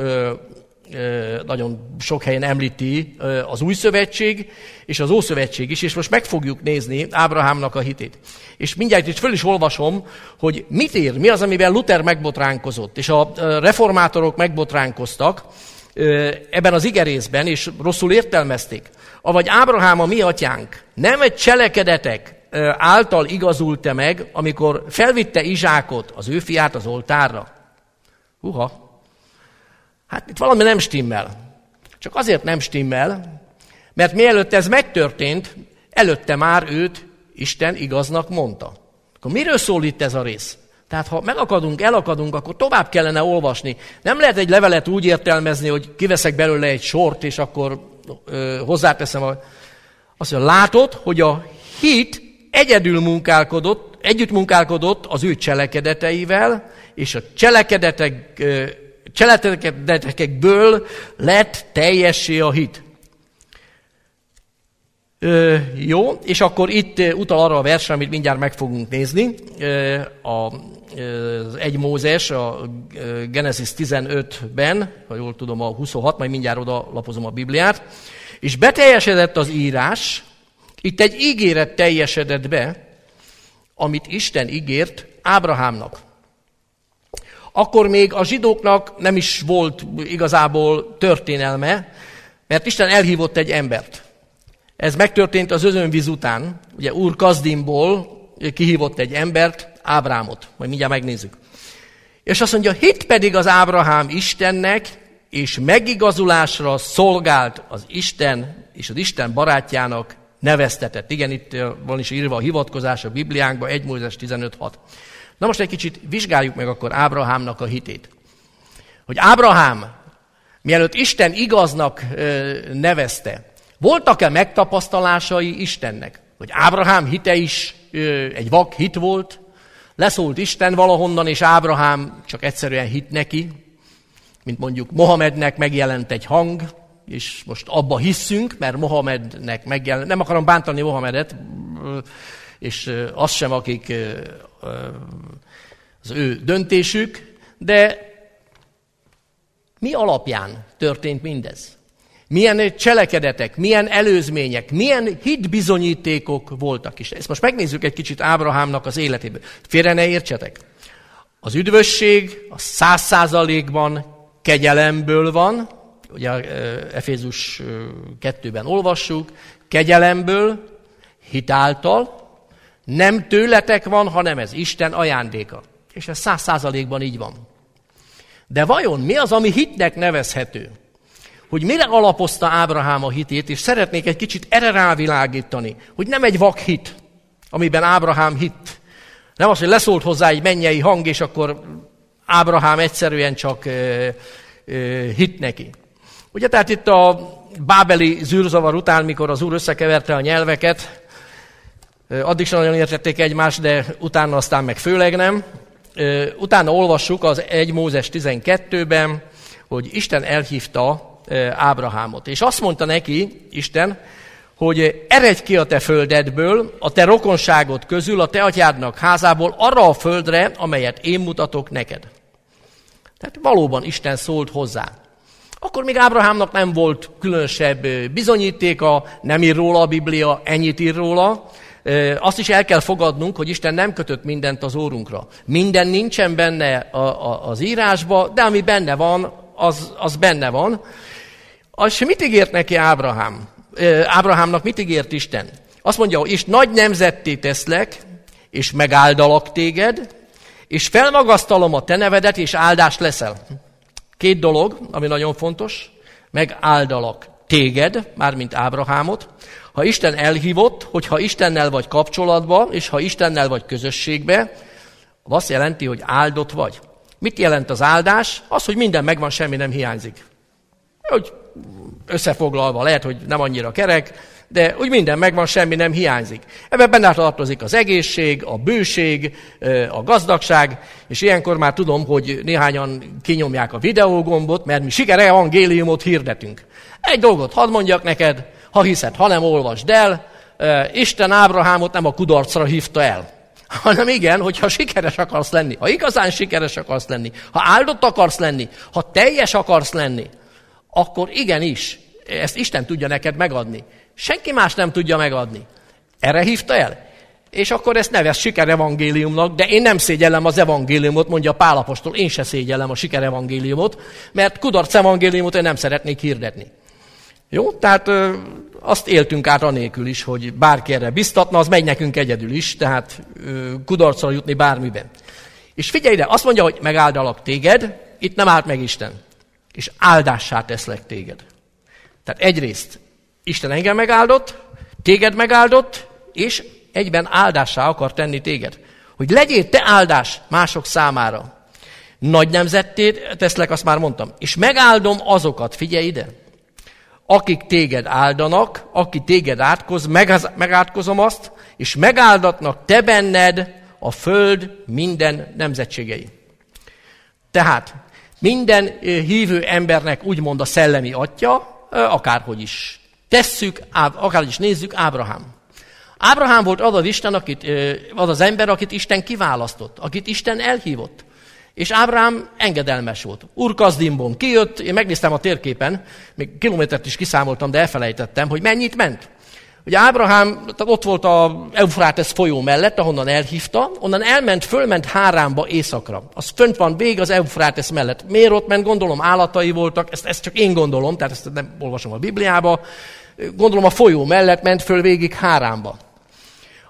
sok helyen említi az Új Szövetség és az Ószövetség is, és most meg fogjuk nézni Ábrahámnak a hitét. És mindjárt itt föl is olvasom, hogy mit ér, mi az, amivel Luther megbotránkozott, és a reformátorok megbotránkoztak ebben az igerészben, és rosszul értelmezték. Avagy Ábrahám a mi atyánk nem egy cselekedetek által igazult-e meg, amikor felvitte Izsákot, az ő fiát az oltárra? Hát itt valami nem stimmel. Csak azért nem stimmel, mert mielőtt ez megtörtént, előtte már őt Isten igaznak mondta. Akkor miről szól itt ez a rész? Tehát ha elakadunk, akkor tovább kellene olvasni. Nem lehet egy levelet úgy értelmezni, hogy kiveszek belőle egy sort, és akkor hozzáteszem azt, hogy látod, hogy a hit együtt munkálkodott az ő cselekedeteivel, és a cselekedetekből lett teljessé a hit. Jó, és akkor itt utal arra a versre, amit mindjárt meg fogunk nézni, az 1 Mózes, a Genesis 15-ben, ha jól tudom, a 26, majd mindjárt oda lapozom a Bibliát, és beteljesedett az írás, itt egy ígéret teljesedett be, amit Isten ígért Ábrahámnak. Akkor még a zsidóknak nem is volt igazából történelme, mert Isten elhívott egy embert. Ez megtörtént az özönvíz után. Ugye Úr Kazdimból kihívott egy embert, Ábrámot. Majd mindjárt megnézzük. És azt mondja, hit pedig az Ábrahám Istennek, és megigazulásra szolgált az Isten, és az Isten barátjának neveztetett. Igen, itt van is írva a hivatkozás a Bibliánkban, 1 Mózes 15.6. Na most egy kicsit vizsgáljuk meg akkor Ábrahámnak a hitét. Hogy Ábrahám, mielőtt Isten igaznak nevezte, voltak-e megtapasztalásai Istennek? Hogy Ábrahám hite is egy vak hit volt, leszólt Isten valahonnan, és Ábrahám csak egyszerűen hit neki, mint mondjuk Mohamednek megjelent egy hang, és most abba hiszünk, mert Mohamednek megjelent, nem akarom bántani Mohamedet, és azt sem, akik az ő döntésük, de mi alapján történt mindez? Milyen cselekedetek, milyen előzmények, milyen hitbizonyítékok voltak is. Ezt most megnézzük egy kicsit Ábrahámnak az életéből. Félre ne értsetek. Az üdvösség a 100%-ban kegyelemből van, ugye Efézus 2-ben olvassuk, kegyelemből, hitáltal, nem tőletek van, hanem ez Isten ajándéka. És ez 100%-ban így van. De vajon mi az, ami hitnek nevezhető? Hogy mire alapozta Ábrahám a hitét, és szeretnék egy kicsit erre rávilágítani, hogy nem egy vak hit, amiben Ábrahám hitt. Nem az, hogy leszólt hozzá egy mennyei hang, és akkor Ábrahám egyszerűen csak hitt neki. Ugye tehát itt a bábeli zűrzavar után, mikor az Úr összekeverte a nyelveket, addig sem nagyon értették egymást, de utána aztán meg főleg nem. Utána olvassuk az 1 Mózes 12-ben, hogy Isten elhívta Ábrahámot. És azt mondta neki, Isten, hogy eredj ki a te földedből, a te rokonságod közül, a te atyádnak házából, arra a földre, amelyet én mutatok neked. Tehát valóban Isten szólt hozzá. Akkor még Ábrahámnak nem volt különösebb bizonyítéka, nem ír róla a Biblia, ennyit ír róla. Azt is el kell fogadnunk, hogy Isten nem kötött mindent az órunkra. Minden nincsen benne az írásba, de ami benne van, az benne van. És mit ígért neki Ábrahám? Ábrahámnak mit ígért Isten? Azt mondja, hogy és nagy nemzetté teszlek, és megáldalak téged, és felmagasztalom a te nevedet, és áldás leszel. 2 dolog, ami nagyon fontos. Megáldalak téged, mármint Ábrahámot. Ha Isten elhívott, hogyha Istennel vagy kapcsolatban, és ha Istennel vagy közösségbe, azt jelenti, hogy áldott vagy. Mit jelent az áldás? Az, hogy minden megvan, semmi nem hiányzik. Hogy összefoglalva lehet, hogy nem annyira kerek, de úgy minden megvan, semmi nem hiányzik. Ebben benne tartozik az egészség, a bőség, a gazdagság, és ilyenkor már tudom, hogy néhányan kinyomják a videógombot, mert mi sikerevangéliumot hirdetünk. Egy dolgot hadd mondjak neked, ha hiszed, ha nem, olvasd el, Isten Ábrahámot nem a kudarcra hívta el, hanem igen, hogyha sikeres akarsz lenni, ha igazán sikeres akarsz lenni, ha áldott akarsz lenni, ha teljes akarsz lenni, akkor igenis, ezt Isten tudja neked megadni. Senki más nem tudja megadni. Erre hívta el? És akkor ezt nevezd sikerevangéliumnak, de én nem szégyellem az evangéliumot, mondja Pál apostol, én se szégyellem a sikerevangéliumot, mert kudarc evangéliumot én nem szeretnék hirdetni. Jó? Tehát azt éltünk át anélkül is, hogy bárki erre biztatna, az megy nekünk egyedül is, tehát kudarcra jutni bármiben. És figyelj ide, azt mondja, hogy megáldalak téged, itt nem állt meg Isten, és áldássá teszlek téged. Tehát egyrészt Isten engem megáldott, téged megáldott, és egyben áldássá akar tenni téged. Hogy legyél te áldás mások számára. Nagy nemzetté teszlek, azt már mondtam. És megáldom azokat, figyelj ide, akik téged áldanak, aki téged átkoz, megátkozom azt, és megáldatnak te benned a föld minden nemzetségei. Tehát minden hívő embernek úgymond a szellemi atya, akárhogy is tesszük, akárhogy is nézzük, Ábrahám. Ábrahám volt az az ember, akit Isten kiválasztott, akit Isten elhívott. És Ábrahám engedelmes volt. Ur-Kasdimból kijött, én megnéztem a térképen, még kilométert is kiszámoltam, de elfelejtettem, hogy mennyit ment. Ugye Ábrahám ott volt az Eufrátesz folyó mellett, ahonnan elhívta, onnan elment, fölment Háránba északra. Az fönt van végig az Eufrátesz mellett. Miért ott ment? Gondolom állatai voltak, ezt csak én gondolom, tehát ezt nem olvasom a Bibliába. Gondolom a folyó mellett ment föl végig Háránba.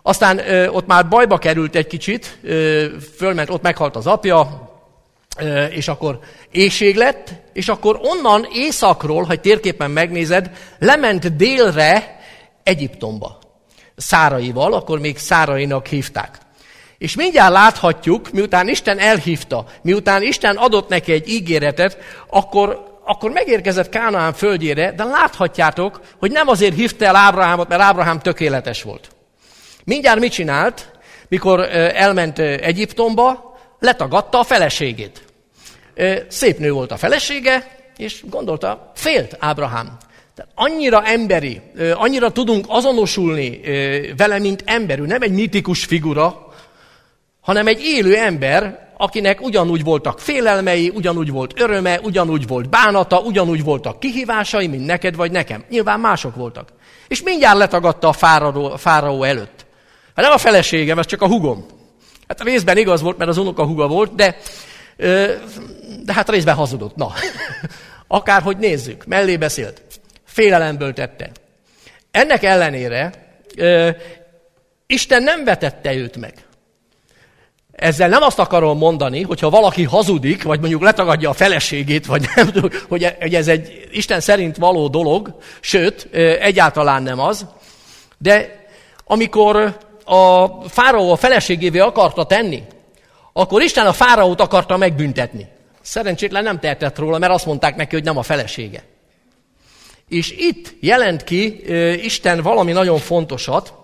Aztán ott már bajba került egy kicsit, fölment, ott meghalt az apja, és akkor éhség lett, és akkor onnan északról, ha térképen megnézed, lement délre Egyiptomba. Száraival, akkor még Szárainak hívták. És mindjárt láthatjuk, miután Isten elhívta, miután Isten adott neki egy ígéretet, akkor megérkezett Kánaán földjére, de láthatjátok, hogy nem azért hívta el Ábrahámot, mert Ábrahám tökéletes volt. Mindjárt mit csinált, mikor elment Egyiptomba, letagadta a feleségét. Szép nő volt a felesége, és gondolta, félt Ábrahám. Tehát annyira emberi, annyira tudunk azonosulni vele, mint emberű. Nem egy mitikus figura, hanem egy élő ember, akinek ugyanúgy voltak félelmei, ugyanúgy volt öröme, ugyanúgy volt bánata, ugyanúgy voltak kihívásai, mint neked vagy nekem. Nyilván mások voltak. És mindjárt letagadta a fáraó előtt. Hát nem a feleségem, ez csak a húgom. Hát részben igaz volt, mert az unoka húga volt, de hát részben hazudott. Na, akárhogy nézzük, mellé beszélt. Félelemből tette. Ennek ellenére Isten nem vetette őt meg. Ezzel nem azt akarom mondani, hogyha valaki hazudik, vagy mondjuk letagadja a feleségét, vagy nem tudom, hogy ez egy Isten szerint való dolog, sőt, egyáltalán nem az, de amikor a fáraó a feleségévé akarta tenni, akkor Isten a fáraót akarta megbüntetni. Szerencsétlen nem tehetett róla, mert azt mondták neki, hogy nem a felesége. És itt jelent ki Isten valami nagyon fontosat,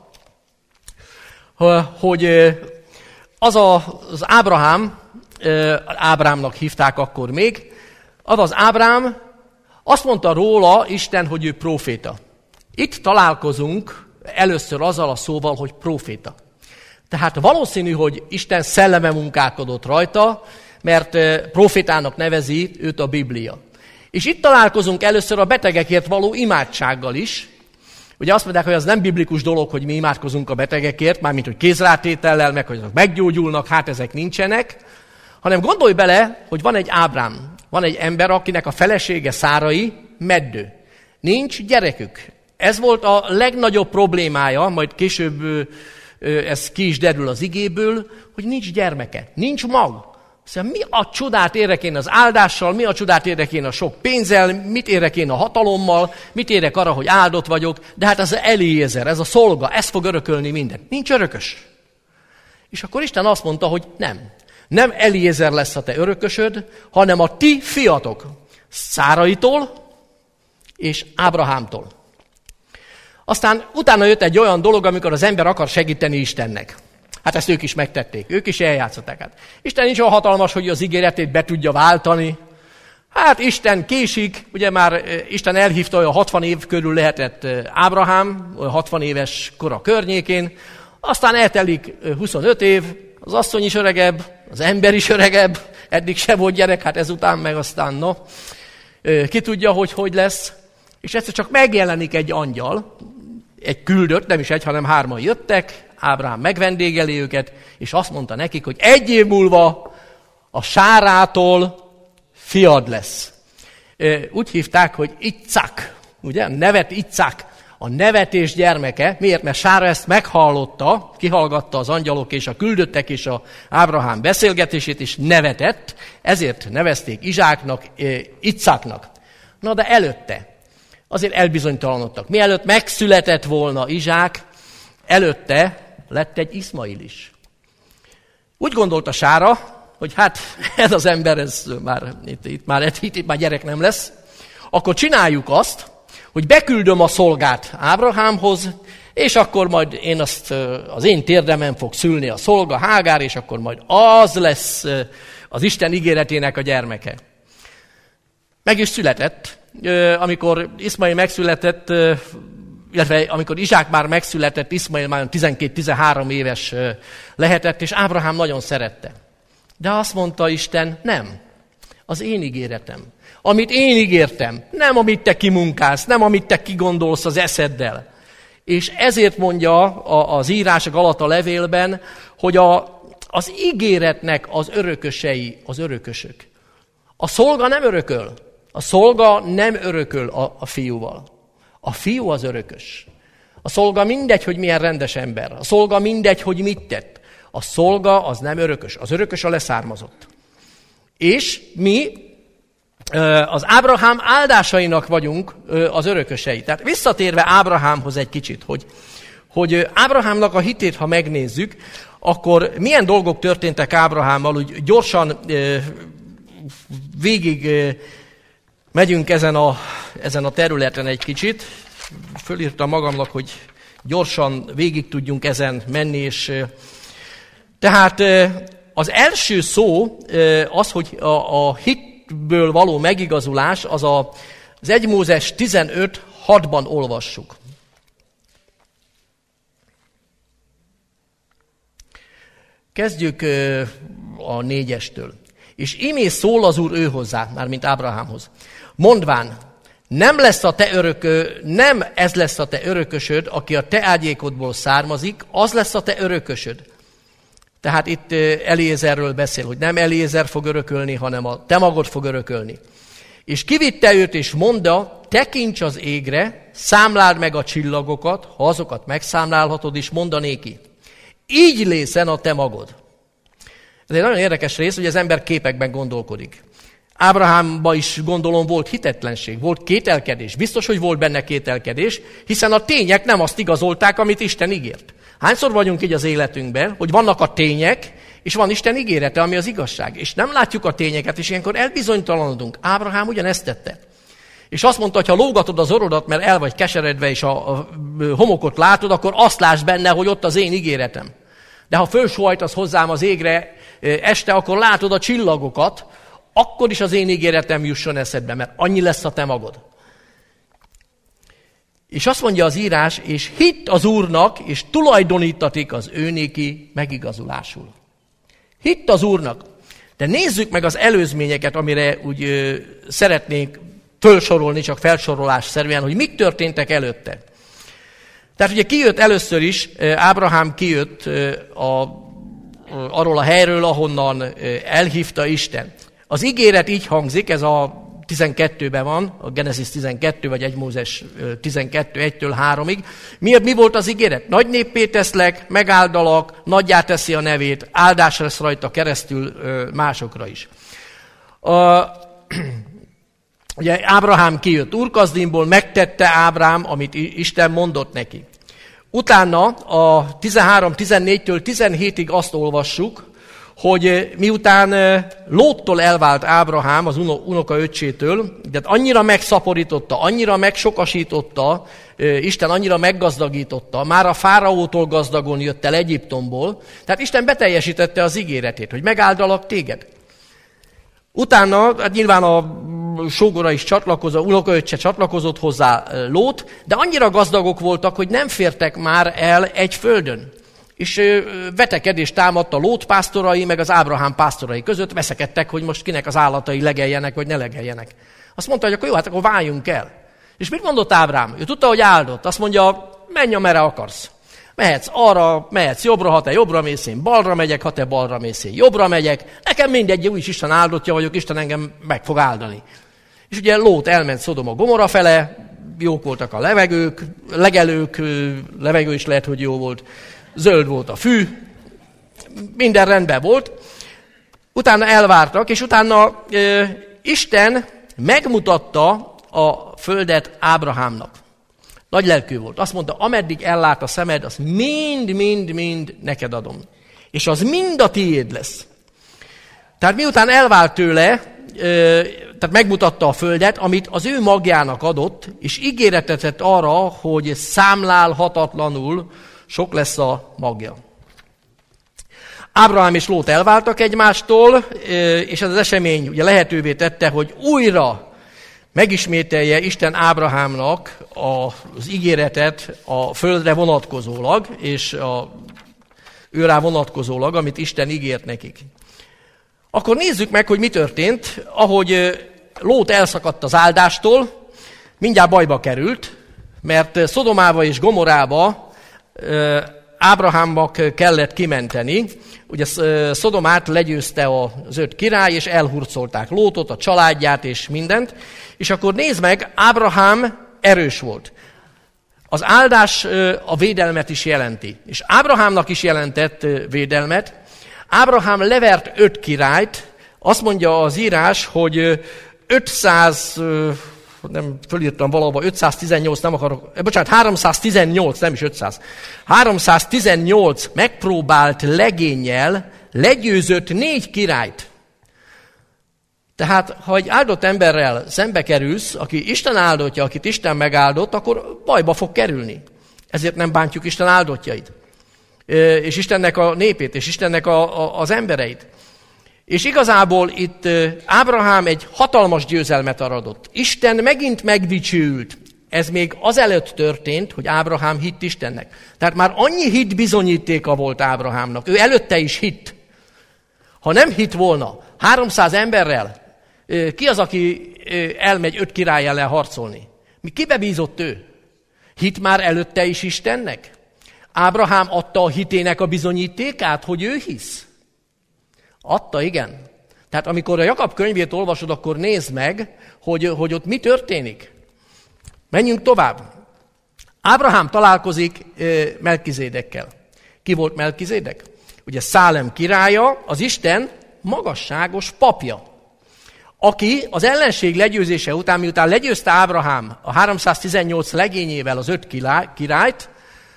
hogy az Ábrahám, Ábrámnak hívták akkor még, az Ábrám, azt mondta róla Isten, hogy ő próféta. Itt találkozunk először azzal a szóval, hogy próféta. Tehát valószínű, hogy Isten szelleme munkálkodott rajta, mert prófétának nevezi őt a Biblia. És itt találkozunk először a betegekért való imádsággal is. Ugye azt mondják, hogy az nem biblikus dolog, hogy mi imádkozunk a betegekért, mármint hogy kézrátétellel, meg hogy azok meggyógyulnak, hát ezek nincsenek, hanem gondolj bele, hogy van egy Ábrám, van egy ember, akinek a felesége Szárai meddő. Nincs gyerekük. Ez volt a legnagyobb problémája, majd később ez ki is derül az igéből, hogy nincs gyermeke, nincs mag. Szóval mi a csodát érek én az áldással, mi a csodát érek én a sok pénzzel, mit érek én a hatalommal, mit érek arra, hogy áldott vagyok, de hát ez az Eliezer, ez a szolga, ez fog örökölni mindent. Nincs örökös. És akkor Isten azt mondta, hogy nem Eliezer lesz a te örökösöd, hanem a ti fiatok, Száraitól és Ábrahámtól. Aztán utána jött egy olyan dolog, amikor az ember akar segíteni Istennek. Hát ezt ők is megtették, ők is eljátszották. Hát Isten nincs olyan hatalmas, hogy az ígéretét be tudja váltani. Hát Isten késik, ugye már Isten elhívta, olyan 60 év körül lehetett Ábrahám, olyan 60 éves kora környékén. Aztán eltelik 25 év, az asszony is öregebb, az ember is öregebb, eddig se volt gyerek, hát ezután meg aztán no. Ki tudja, hogy lesz. És egyszer csak megjelenik egy angyal, egy küldött, nem is egy, hanem 3 jöttek, Ábrahám megvendégeli őket, és azt mondta nekik, hogy 1 év múlva a Sárától fiad lesz. Úgy hívták, hogy Icák, ugye? Nevet Icák, a nevetés gyermeke. Miért? Mert Sára ezt meghallotta, kihallgatta az angyalok és a küldöttek és a Ábrahám beszélgetését, és nevetett, ezért nevezték Izsáknak, Icáknak. Na de előtte azért elbizonytalanodtak. Mielőtt megszületett volna Izsák, előtte lett egy Iszmail is. Úgy gondolta Sára, hogy hát ez az ember, ez már, itt már gyerek nem lesz, akkor csináljuk azt, hogy beküldöm a szolgát Ábrahámhoz, és akkor majd az én térdemen fog szülni a szolga, Hágár, és akkor majd az lesz az Isten ígéretének a gyermeke. Meg is született. Amikor Iszmail megszületett, illetve amikor Izsák már megszületett, Iszmail már 12-13 éves lehetett, és Ábrahám nagyon szerette. De azt mondta Isten, nem, az én ígéretem. Amit én ígértem, nem amit te kimunkálsz, nem amit te kigondolsz az eszeddel. És ezért mondja az írás a Galata levélben, hogy az ígéretnek az örökösei az örökösök. A szolga nem örököl. A szolga nem örököl a fiúval. A fiú az örökös. A szolga mindegy, hogy milyen rendes ember. A szolga mindegy, hogy mit tett. A szolga az nem örökös. Az örökös a leszármazott. És mi az Ábrahám áldásainak vagyunk az örökösei. Tehát visszatérve Ábrahámhoz egy kicsit, hogy Ábrahámnak a hitét, ha megnézzük, akkor milyen dolgok történtek Ábrahámmal, úgy gyorsan végig megyünk ezen a területen egy kicsit. Fölírtam magamnak, hogy gyorsan végig tudjunk ezen menni, és tehát az első szó az, hogy a hitből való megigazulás, az 1 Mózes 15:6-ban olvassuk. Kezdjük a 4-estől. És imé szól az Úr ő hozzá, mármint Ábrahámhoz. Mondván, nem ez lesz a te örökösöd, aki a te ágyékodból származik, az lesz a te örökösöd. Tehát itt Eliézerről beszél, hogy nem Eliézer fog örökölni, hanem a te magod fog örökölni. És kivitte őt, és mondta, tekints az égre, számláld meg a csillagokat, ha azokat megszámlálhatod, és mondanéki. Így lészen a te magod. Ez egy nagyon érdekes rész, hogy az ember képekben gondolkodik. Ábrahámban is gondolom volt hitetlenség, volt kételkedés. Biztos, hogy volt benne kételkedés, hiszen a tények nem azt igazolták, amit Isten ígért. Hányszor vagyunk így az életünkben, hogy vannak a tények, és van Isten ígérete, ami az igazság. És nem látjuk a tényeket, és ilyenkor elbizonytalanodunk. Ábrahám ugyanezt tette. És azt mondta, hogy ha lógatod az orrodat, mert el vagy keseredve, és a homokot látod, akkor azt lásd benne, hogy ott az én ígéretem. De ha fölsóhajtasz hozzám az égre este, akkor látod a csillagokat, akkor is az én ígéretem jusson eszedbe, mert annyi lesz a te magod. És azt mondja az írás, és hitt az Úrnak, és tulajdonítatik az őnéki megigazulásul. Hitt az Úrnak. De nézzük meg az előzményeket, amire úgy szeretnénk fölsorolni, csak felsorolásszerűen, hogy mik történtek előtte. Tehát ugye kijött először is, Ábrahám kijött arról a helyről, ahonnan elhívta Isten. Az ígéret így hangzik, ez a 12-ben van, a Genesis 12, vagy 1 Mózes 12, 1-től 3-ig. Mi volt az ígéret? Nagy néppé teszlek, megáldalak, nagyjá teszi a nevét, áldás lesz rajta keresztül másokra is. Ugye Ábrahám kijött Úr-Kasdimból, megtette Ábrám, amit Isten mondott neki. Utána a 13-14-től 17-ig azt olvassuk, hogy miután Lóttól elvált Ábrahám, az unokaöccsétől, de annyira megszaporította, annyira megsokasította, Isten annyira meggazdagította, már a fáraótól gazdagon jött el Egyiptomból, tehát Isten beteljesítette az ígéretét, hogy megáldalak téged. Utána, hát nyilván a sógora is csatlakozott, unokaöccse csatlakozott hozzá Lót, de annyira gazdagok voltak, hogy nem fértek már el egy földön. És vetekedés támadta Lót pásztorai, meg az Ábrahám pásztorai között, veszekedtek, hogy most kinek az állatai legeljenek, vagy ne legeljenek. Azt mondta, hogy akkor jó, hát akkor váljunk el. És mit mondott Ábrám? Ő tudta, hogy áldott. Azt mondja, menj, amerre akarsz. Mehetsz arra, mehetsz jobbra, ha te jobbra mész, én balra megyek, ha te balra mész, én jobbra megyek. Nekem mindegy, úgyis Isten áldottja vagyok, Isten engem meg fog áldani. És ugye Lót elment Szodoma Gomorra fele, jók voltak a levegők, legelők, levegő is lehet, hogy jó volt, zöld volt a fű, minden rendben volt. Utána elvártak, és utána Isten megmutatta a földet Ábrahámnak. Nagy lelkű volt. Azt mondta, ameddig ellát a szemed, azt mind neked adom. És az mind a tiéd lesz. Tehát miután elvált tőle, tehát megmutatta a földet, amit az ő magjának adott, és ígéretet tett arra, hogy számlálhatatlanul sok lesz a magja. Ábrahám és Lót elváltak egymástól, és ez az esemény ugye lehetővé tette, hogy újra megismételje Isten Ábrahámnak az ígéretet a földre vonatkozólag, és őrá vonatkozólag, amit Isten ígért nekik. Akkor nézzük meg, hogy mi történt, ahogy Lót elszakadt az áldástól, mindjárt bajba került, mert Szodomába és Gomorába Ábrahámnak kellett kimenteni. Ugye Szodomát legyőzte az 5 király, és elhurcolták Lótot, a családját és mindent. És akkor nézd meg, Ábrahám erős volt. Az áldás a védelmet is jelenti. És Ábrahámnak is jelentett védelmet. Ábrahám levert 5 királyt, azt mondja az írás, hogy 318, nem is 500. 318 megpróbált legénnyel legyőzött 4 királyt. Tehát, ha egy áldott emberrel szembe kerülsz, aki Isten áldottja, akit Isten megáldott, akkor bajba fog kerülni. Ezért nem bántjuk Isten áldottjait. És Istennek a népét, és Istennek az embereit. És igazából itt Ábrahám egy hatalmas győzelmet aradott. Isten megint megdicsőült. Ez még azelőtt történt, hogy Ábrahám hitt Istennek. Tehát már annyi hit bizonyítéka volt Ábrahámnak. Ő előtte is hitt. Ha nem hitt volna 300 emberrel, ki az, aki elmegy 5 király ellen harcolni? Kibe bízott ő? Hitt már előtte is Istennek? Ábrahám adta a hitének a bizonyítékát, hogy ő hisz? Adta, igen. Tehát amikor a Jakab könyvét olvasod, akkor nézd meg, hogy ott mi történik. Menjünk tovább. Ábrahám találkozik Melkizédekkel. Ki volt Melkizédek? Ugye Szálem királya, az Isten magasságos papja, aki az ellenség legyőzése után, miután legyőzte Ábrahám a 318 legényével az 5 királyt,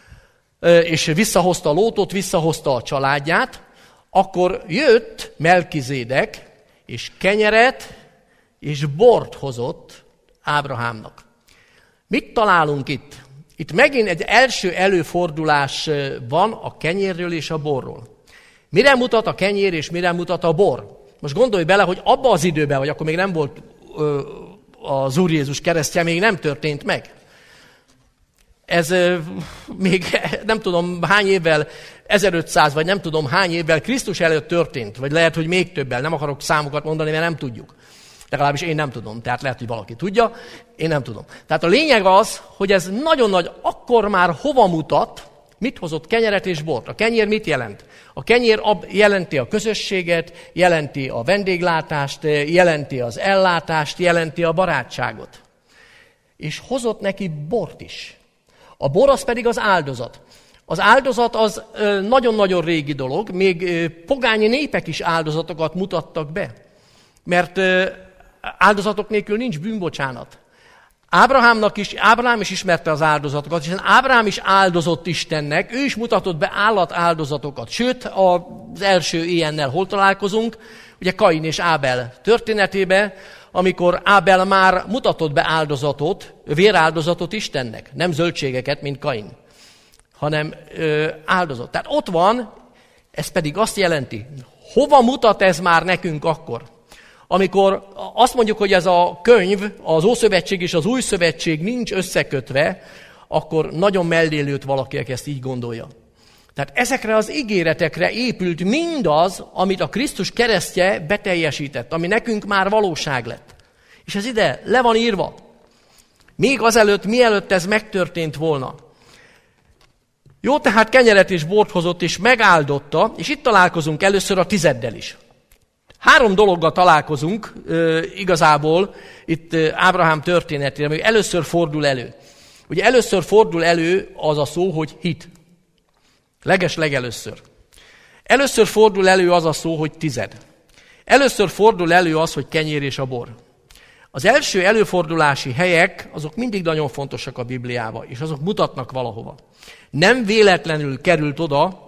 és visszahozta Lótot, visszahozta a családját, akkor jött Melkizédek, és kenyeret és bort hozott Ábrahámnak. Mit találunk itt? Itt megint egy első előfordulás van a kenyérről és a borról. Mire mutat a kenyér és mire mutat a bor? Most gondolj bele, hogy abban az időben, vagy akkor még nem volt az Úr Jézus keresztje, még nem történt meg. Ez még nem tudom hány évvel, 1500 vagy nem tudom hány évvel Krisztus előtt történt, vagy lehet, hogy még többel. Nem akarok számokat mondani, mert nem tudjuk. Legalábbis én nem tudom, tehát lehet, hogy valaki tudja, én nem tudom. Tehát a lényeg az, hogy ez nagyon nagy, akkor már hova mutat, mit hozott kenyeret és bort. A kenyér mit jelent? A kenyér jelenti a közösséget, jelenti a vendéglátást, jelenti az ellátást, jelenti a barátságot. És hozott neki bort is. A bor az pedig az áldozat. Az áldozat az nagyon-nagyon régi dolog, még pogányi népek is áldozatokat mutattak be. Mert áldozatok nélkül nincs bűnbocsánat. Ábrahám is ismerte az áldozatokat, hiszen Ábrahám is áldozott Istennek, ő is mutatott be állatáldozatokat. Sőt, az első ilyennel hol találkozunk? Ugye Kain és Ábel történetében, amikor Ábel már mutatott be áldozatot, véráldozatot Istennek, nem zöldségeket, mint Kain, hanem áldozat. Tehát ott van, ez pedig azt jelenti, hova mutat ez már nekünk akkor? Amikor azt mondjuk, hogy ez a könyv, az Ószövetség és az Új Szövetség nincs összekötve, akkor nagyon mellélőtt valaki, aki ezt így gondolja. Tehát ezekre az ígéretekre épült mindaz, amit a Krisztus keresztje beteljesített, ami nekünk már valóság lett. És ez ide le van írva. Még azelőtt, mielőtt ez megtörtént volna. Jó, tehát kenyeret és bort hozott, és megáldotta, és itt találkozunk először a tizeddel is. 3 dologgal találkozunk igazából itt Ábrahám történetére, még először fordul elő. Ugye először fordul elő az a szó, hogy hit. Legelőször. Először fordul elő az a szó, hogy tized. Először fordul elő az, hogy kenyér és a bor. Az első előfordulási helyek, azok mindig nagyon fontosak a Bibliában, és azok mutatnak valahova. Nem véletlenül került oda,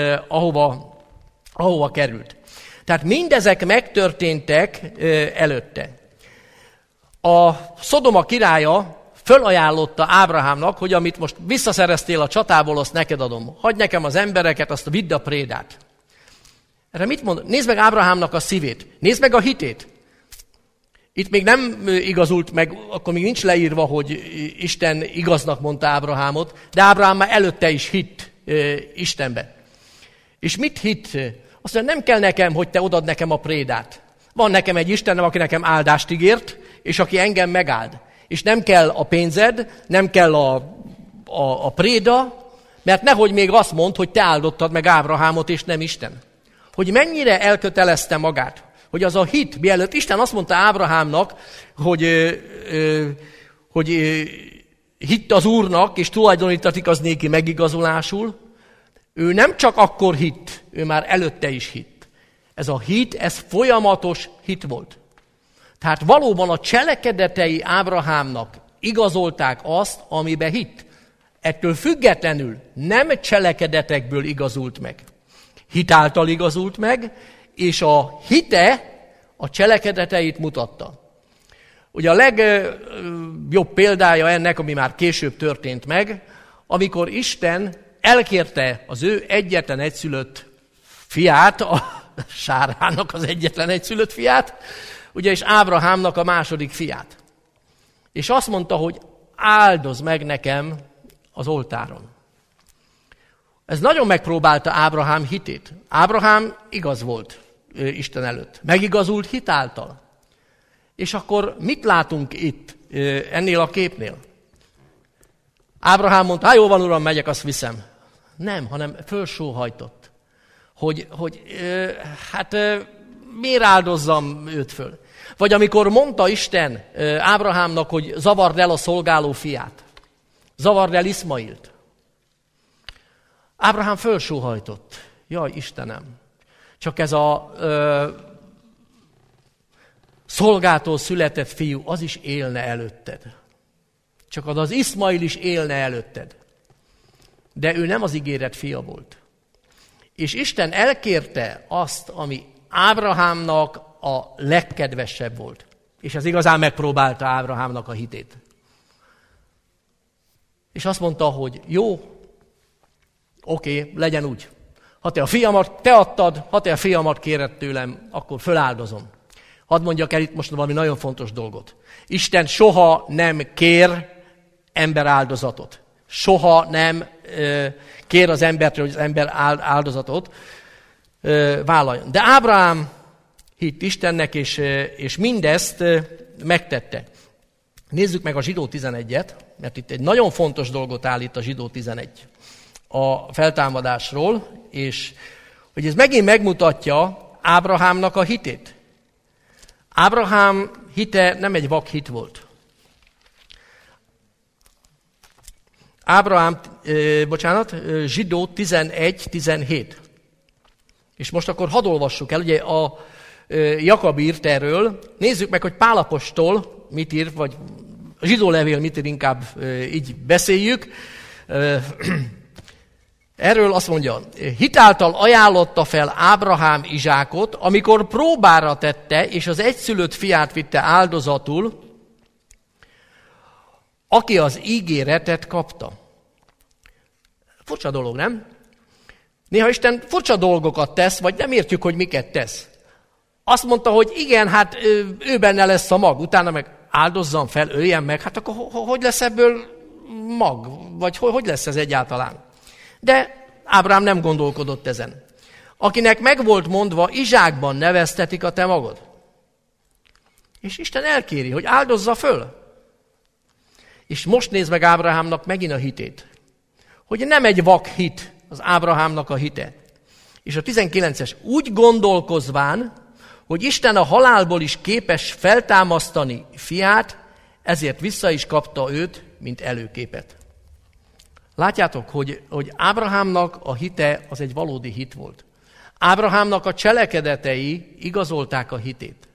ahova került. Tehát mindezek megtörténtek előtte. A Szodoma királya fölajánlotta Ábrahámnak, hogy amit most visszaszereztél a csatából, azt neked adom. Hadd nekem az embereket, azt vidd a prédát. Erre mit mond? Nézd meg Ábrahámnak a szívét. Nézd meg a hitét. Itt még nem igazult meg, akkor még nincs leírva, hogy Isten igaznak mondta Ábrahámot, de Ábrahám már előtte is hitt Istenbe. És mit hitt? Azt mondja, nem kell nekem, hogy te odad nekem a prédát. Van nekem egy Istenem, aki nekem áldást ígért, és aki engem megáld. És nem kell a pénzed, nem kell a préda, mert nehogy még azt mondd, hogy te áldottad meg Ábrahámot, és nem Isten. Hogy mennyire elkötelezte magát. Hogy az a hit, mielőtt Isten azt mondta Ábrahámnak, hogy hitt az Úrnak, és tulajdonítatik az néki megigazulásul, ő nem csak akkor hitt, ő már előtte is hitt. Ez a hit, ez folyamatos hit volt. Tehát valóban a cselekedetei Ábrahámnak igazolták azt, amiben hitt. Ettől függetlenül nem cselekedetekből igazult meg. Hit által igazult meg, és a hite a cselekedeteit mutatta. Ugye a legjobb példája ennek, ami már később történt meg, amikor Isten elkérte az ő egyetlen egyszülött fiát, a Sárának az egyetlen egyszülött fiát, ugye, és Ábrahámnak a második fiát. És azt mondta, hogy áldozz meg nekem az oltáron. Ez nagyon megpróbálta Ábrahám hitét. Ábrahám igaz volt Isten előtt. Megigazult hit által. És akkor mit látunk itt ennél a képnél? Ábrahám mondta, jó van, uram, megyek, azt viszem. Nem, hanem fölsóhajtott. Miért áldozzam őt föl? Vagy amikor mondta Isten Ábrahámnak, hogy zavard el a szolgáló fiát. Zavard el Iszmailt. Ábrahám fölsóhajtott. Jaj, Istenem, csak ez a szolgától született fiú, az is élne előtted. Csak az Iszmail is élne előtted. De ő nem az ígéret fia volt. És Isten elkérte azt, ami Ábrahámnak a legkedvesebb volt. És ez igazán megpróbálta Ábrahámnak a hitét. És azt mondta, hogy jó, oké, legyen úgy. Ha te a fiamat, te adtad, ha te a fiamat kéred tőlem, akkor föláldozom. Hadd mondjak el itt most valami nagyon fontos dolgot. Isten soha nem kér ember áldozatot. Soha nem kér az embertől, hogy az ember áldozatot vállaljon. De Ábrahám hitt Istennek, és mindezt megtette. Nézzük meg a Zsidó 11-et, mert itt egy nagyon fontos dolgot állít a Zsidó 11 a feltámadásról, és hogy ez megint megmutatja Ábrahámnak a hitét. Ábrahám hite nem egy vak hit volt. Zsidó 11-17. És most akkor hadd olvassuk el, ugye a Jakab írt erről. Nézzük meg, hogy Pál apostol mit ír, vagy a zsidó levél mit ír, inkább így beszéljük. Erről azt mondja, hitáltal ajánlotta fel Ábrahám Izsákot, amikor próbára tette, és az egyszülött fiát vitte áldozatul, aki az ígéretet kapta. Furcsa dolog, nem? Néha Isten furcsa dolgokat tesz, vagy nem értjük, hogy miket tesz. Azt mondta, hogy igen, hát ő benne lesz a mag, utána meg áldozzam fel, öljen meg, hát akkor hogy lesz ebből mag? Vagy hogy lesz ez egyáltalán? De Ábrahám nem gondolkodott ezen. Akinek meg volt mondva, Izsákban neveztetik a te magod. És Isten elkéri, hogy áldozza föl. És most nézd meg Ábrahámnak megint a hitét. Hogy nem egy vak hit az Ábrahámnak a hite. És a 19-es, úgy gondolkozván, hogy Isten a halálból is képes feltámasztani fiát, ezért vissza is kapta őt, mint előképet. Látjátok, hogy Ábrahámnak a hite az egy valódi hit volt. Ábrahámnak a cselekedetei igazolták a hitét.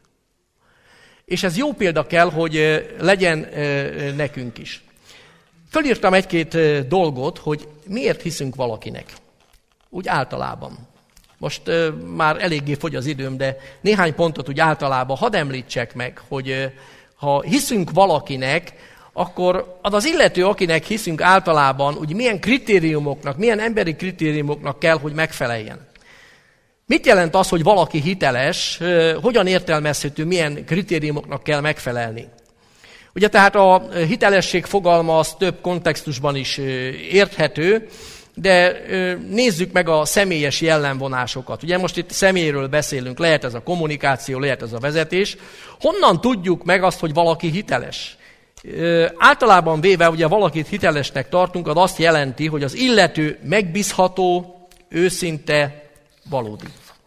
És ez jó példa kell, hogy legyen nekünk is. Fölírtam egy-két dolgot, hogy miért hiszünk valakinek. Úgy általában. Most már eléggé fogy az időm, de néhány pontot úgy általában hadd említsek meg, hogy ha hiszünk valakinek, akkor az illető, akinek hiszünk általában, úgy milyen kritériumoknak, milyen emberi kritériumoknak kell, hogy megfeleljen. Mit jelent az, hogy valaki hiteles, hogyan értelmezhető, milyen kritériumoknak kell megfelelni? Ugye tehát a hitelesség fogalma az több kontextusban is érthető, de nézzük meg a személyes jellemvonásokat. Ugye most itt személyről beszélünk, lehet ez a kommunikáció, lehet ez a vezetés. Honnan tudjuk meg azt, hogy valaki hiteles? Általában véve, ugye valakit hitelesnek tartunk, az azt jelenti, hogy az illető megbízható, őszinte, valódi.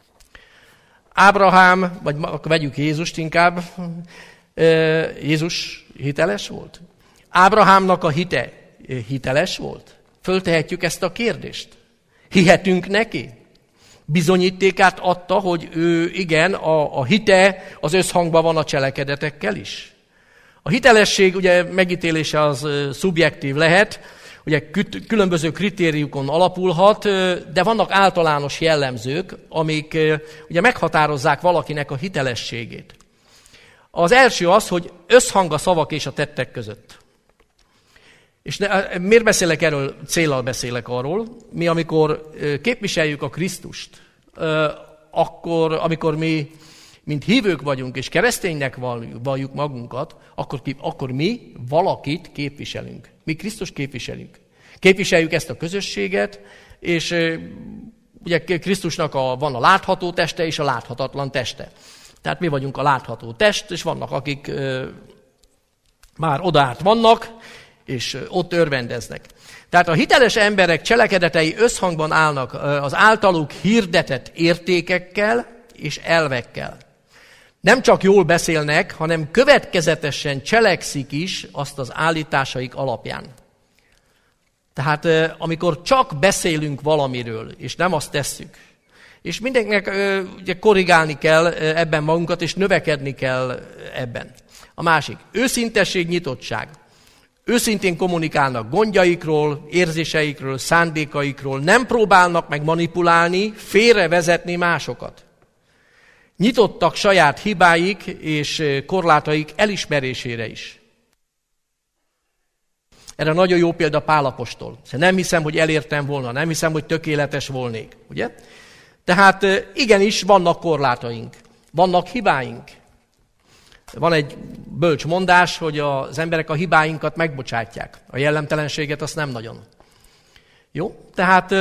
Ábrahám, vagy vegyük Jézust inkább, Jézus hiteles volt? Ábrahámnak a hite hiteles volt? Föltehetjük ezt a kérdést? Hihetünk neki? Bizonyítékát adta, hogy ő igen, a hite az összhangban van a cselekedetekkel is. A hitelesség ugye megítélése az szubjektív lehet, ugye különböző kritériumokon alapulhat, de vannak általános jellemzők, amik ugye meghatározzák valakinek a hitelességét. Az első az, hogy összhang a szavak és a tettek között. És miért beszélek erről? Céllal beszélek arról. Mi, amikor képviseljük a Krisztust, amikor mi, mint hívők vagyunk, és kereszténynek valljuk magunkat, akkor mi valakit képviselünk. Mi Krisztust képviselünk. Képviseljük ezt a közösséget, és ugye Krisztusnak van a látható teste és a láthatatlan teste. Tehát mi vagyunk a látható test, és vannak, akik már odaát vannak, és ott örvendeznek. Tehát a hiteles emberek cselekedetei összhangban állnak az általuk hirdetett értékekkel és elvekkel. Nem csak jól beszélnek, hanem következetesen cselekszik is azt az állításaik alapján. Tehát amikor csak beszélünk valamiről, és nem azt tesszük, és mindenkinek ugye korrigálni kell ebben magunkat, és növekedni kell ebben. A másik, őszintesség, nyitottság. Őszintén kommunikálnak gondjaikról, érzéseikről, szándékaikról, nem próbálnak meg manipulálni, félrevezetni másokat. Nyitottak saját hibáik és korlátaik elismerésére is. Erre nagyon jó példa Pál apostol. Nem hiszem, hogy elértem volna, nem hiszem, hogy tökéletes volnék. Ugye? Tehát igenis vannak korlátaink, vannak hibáink. Van egy bölcs mondás, hogy az emberek a hibáinkat megbocsátják. A jellemtelenséget azt nem nagyon. Jó? Tehát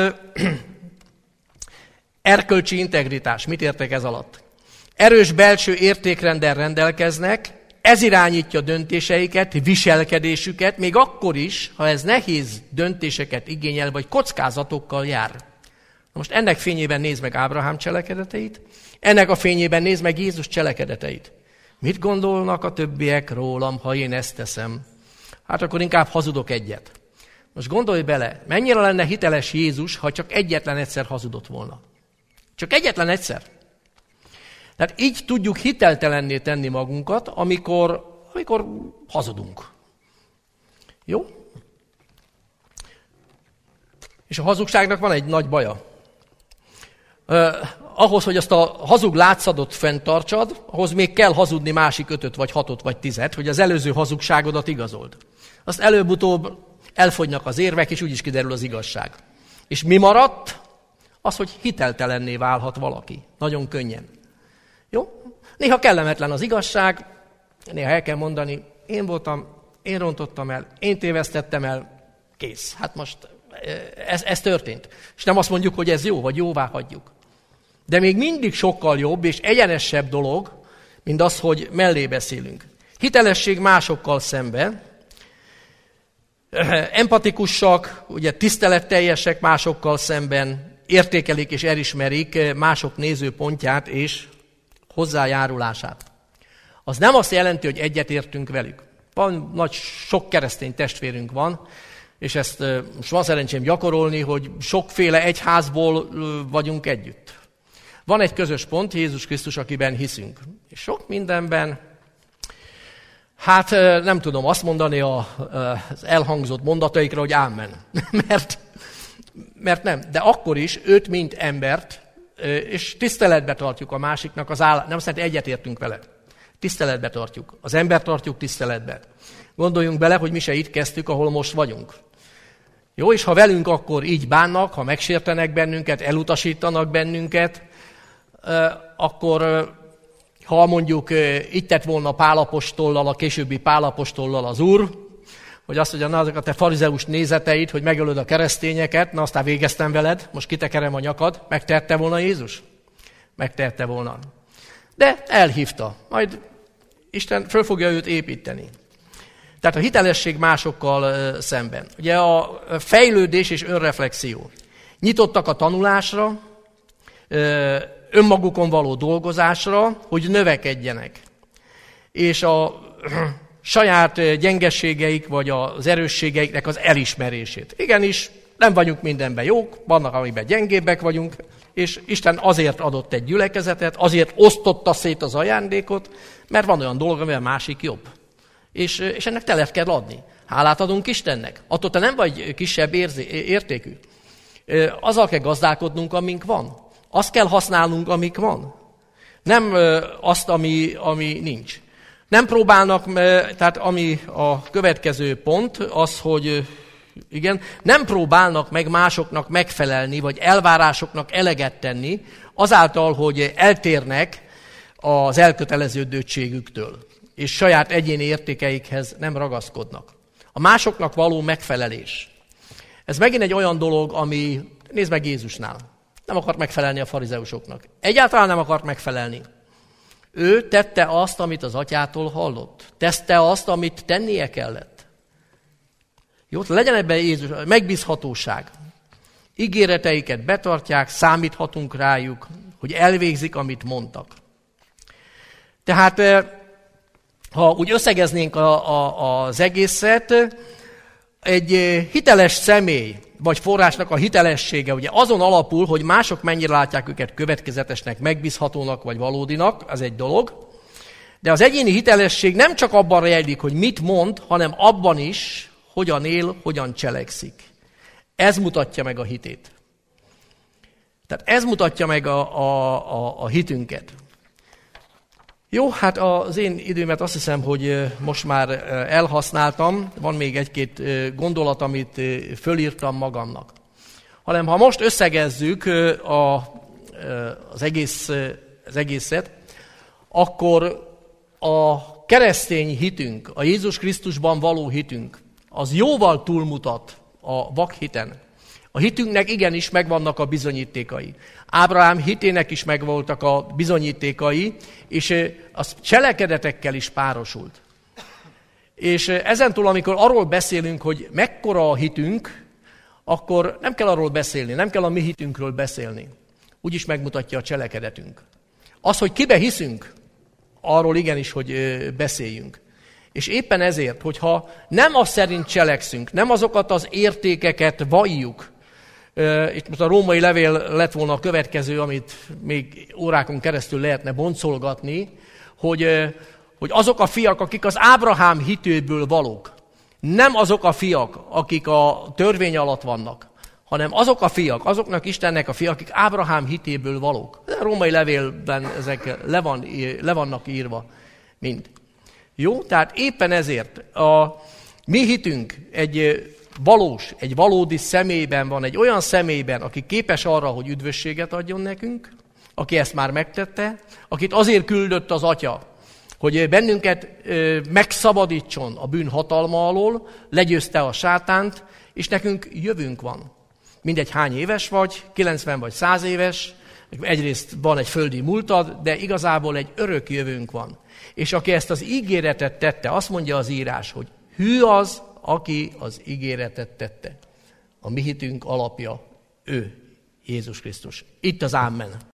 erkölcsi integritás. Mit értek ez alatt? Erős belső értékrenddel rendelkeznek, ez irányítja döntéseiket, viselkedésüket, még akkor is, ha ez nehéz döntéseket igényel, vagy kockázatokkal jár. Na most ennek fényében nézd meg Ábrahám cselekedeteit, ennek a fényében nézd meg Jézus cselekedeteit. Mit gondolnak a többiek rólam, ha én ezt teszem? Hát akkor inkább hazudok egyet. Most gondolj bele, mennyire lenne hiteles Jézus, ha csak egyetlen egyszer hazudott volna. Csak egyetlen egyszer. Tehát így tudjuk hiteltelenné tenni magunkat, amikor hazudunk. Jó? És a hazugságnak van egy nagy baja. Ahhoz, hogy azt a hazug látszatot fenntartsad, ahhoz még kell hazudni másik 5 vagy 6 vagy 10, hogy az előző hazugságodat igazold. Azt előbb-utóbb elfogynak az érvek, és úgyis kiderül az igazság. És mi maradt? Az, hogy hiteltelenné válhat valaki. Nagyon könnyen. Jó? Néha kellemetlen az igazság, néha el kell mondani, én voltam, én rontottam el, én tévesztettem el, kész. Hát most ez történt. És nem azt mondjuk, hogy ez jó, vagy jóvá hagyjuk. De még mindig sokkal jobb és egyenesebb dolog, mint az, hogy mellé beszélünk. Hitelesség másokkal szemben, empatikusak, ugye tiszteletteljesek másokkal szemben, értékelik és elismerik mások nézőpontját és hozzájárulását. Az nem azt jelenti, hogy egyetértünk velük. Sok keresztény testvérünk van, és ezt most van szerencsém gyakorolni, hogy sokféle egyházból vagyunk együtt. Van egy közös pont, Jézus Krisztus, akiben hiszünk. És sok mindenben, hát nem tudom azt mondani az elhangzott mondataikra, hogy ámen. mert nem. De akkor is őt, mint embert, és tiszteletbe tartjuk a másiknak az nem azt jelenti, egyetértünk vele. Tiszteletbe tartjuk. Az embert tartjuk tiszteletbe. Gondoljunk bele, hogy mi se itt kezdtük, ahol most vagyunk. Jó, és ha velünk akkor így bánnak, ha megsértenek bennünket, elutasítanak bennünket, akkor ha mondjuk így tett volna Pál apostollal, a későbbi Pál apostollal az Úr, hogy azt mondja, na azok a te farizeus nézeteid, hogy megölöd a keresztényeket, na aztán végeztem veled, most kitekerem a nyakad, megtehette volna Jézus? Megtehette volna. De elhívta, majd Isten föl fogja őt építeni. Tehát a hitelesség másokkal szemben. Ugye a fejlődés és önreflexió. Nyitottak a tanulásra, önmagukon való dolgozásra, hogy növekedjenek. És saját gyengeségeik vagy az erősségeiknek az elismerését. Igenis, nem vagyunk mindenben jók, vannak, amiben gyengébbek vagyunk, és Isten azért adott egy gyülekezetet, azért osztotta szét az ajándékot, mert van olyan dolog, amivel másik jobb. És ennek telet kell adni. Hálát adunk Istennek. Attól te nem vagy kisebb értékű. Azzal kell gazdálkodnunk, amink van. Azt kell használnunk, amik van. Nem azt, ami nincs. Nem próbálnak, tehát ami a következő pont, az, hogy igen, nem próbálnak meg másoknak megfelelni, vagy elvárásoknak eleget tenni, azáltal, hogy eltérnek az elköteleződöttségüktől, és saját egyéni értékeikhez nem ragaszkodnak. A másoknak való megfelelés. Ez megint egy olyan dolog, ami, nézd meg Jézusnál, nem akart megfelelni a farizeusoknak. Egyáltalán nem akart megfelelni. Ő tette azt, amit az atyától hallott. Tette azt, amit tennie kellett. Jó, legyen ebben Jézus, megbízhatóság. Ígéreteiket betartják, számíthatunk rájuk, hogy elvégzik, amit mondtak. Tehát, ha úgy összegeznénk az egészet, egy hiteles személy, vagy forrásnak a hitelessége ugye azon alapul, hogy mások mennyire látják őket következetesnek, megbízhatónak, vagy valódinak, az egy dolog. De az egyéni hitelesség nem csak abban rejlik, hogy mit mond, hanem abban is, hogyan él, hogyan cselekszik. Ez mutatja meg a hitét. Tehát ez mutatja meg a hitünket. Jó, hát az én időmet azt hiszem, hogy most már elhasználtam. Van még egy-két gondolat, amit fölírtam magamnak. Hanem ha most összegezzük az egészet, akkor a keresztény hitünk, a Jézus Krisztusban való hitünk, az jóval túlmutat a vakhiten. A hitünknek igenis megvannak a bizonyítékai. Ábrahám hitének is megvoltak a bizonyítékai, és az cselekedetekkel is párosult. És ezentúl, amikor arról beszélünk, hogy mekkora a hitünk, akkor nem kell arról beszélni, nem kell a mi hitünkről beszélni. Úgyis megmutatja a cselekedetünk. Az, hogy kibe hiszünk, arról igenis, hogy beszéljünk. És éppen ezért, hogyha nem azt szerint cselekszünk, nem azokat az értékeket valljuk, itt most a római levél lett volna a következő, amit még órákon keresztül lehetne boncolgatni, hogy azok a fiak, akik az Ábrahám hitéből valók, nem azok a fiak, akik a törvény alatt vannak, hanem azok a fiak, azoknak Istennek a fiak, akik Ábrahám hitéből valók. A római levélben ezek le vannak írva mind. Jó? Tehát éppen ezért a mi hitünk egy valós, egy valódi személyben van, egy olyan személyben, aki képes arra, hogy üdvösséget adjon nekünk, aki ezt már megtette, akit azért küldött az Atya, hogy bennünket megszabadítson a bűn hatalma alól, legyőzte a sátánt, és nekünk jövőnk van. Mindegy hány éves vagy, 90 vagy 100 éves, egyrészt van egy földi múltad, de igazából egy örök jövőnk van. És aki ezt az ígéretet tette, azt mondja az írás, hogy hű az, aki az ígéretet tette. A mi hitünk alapja ő, Jézus Krisztus. Itt az Amen.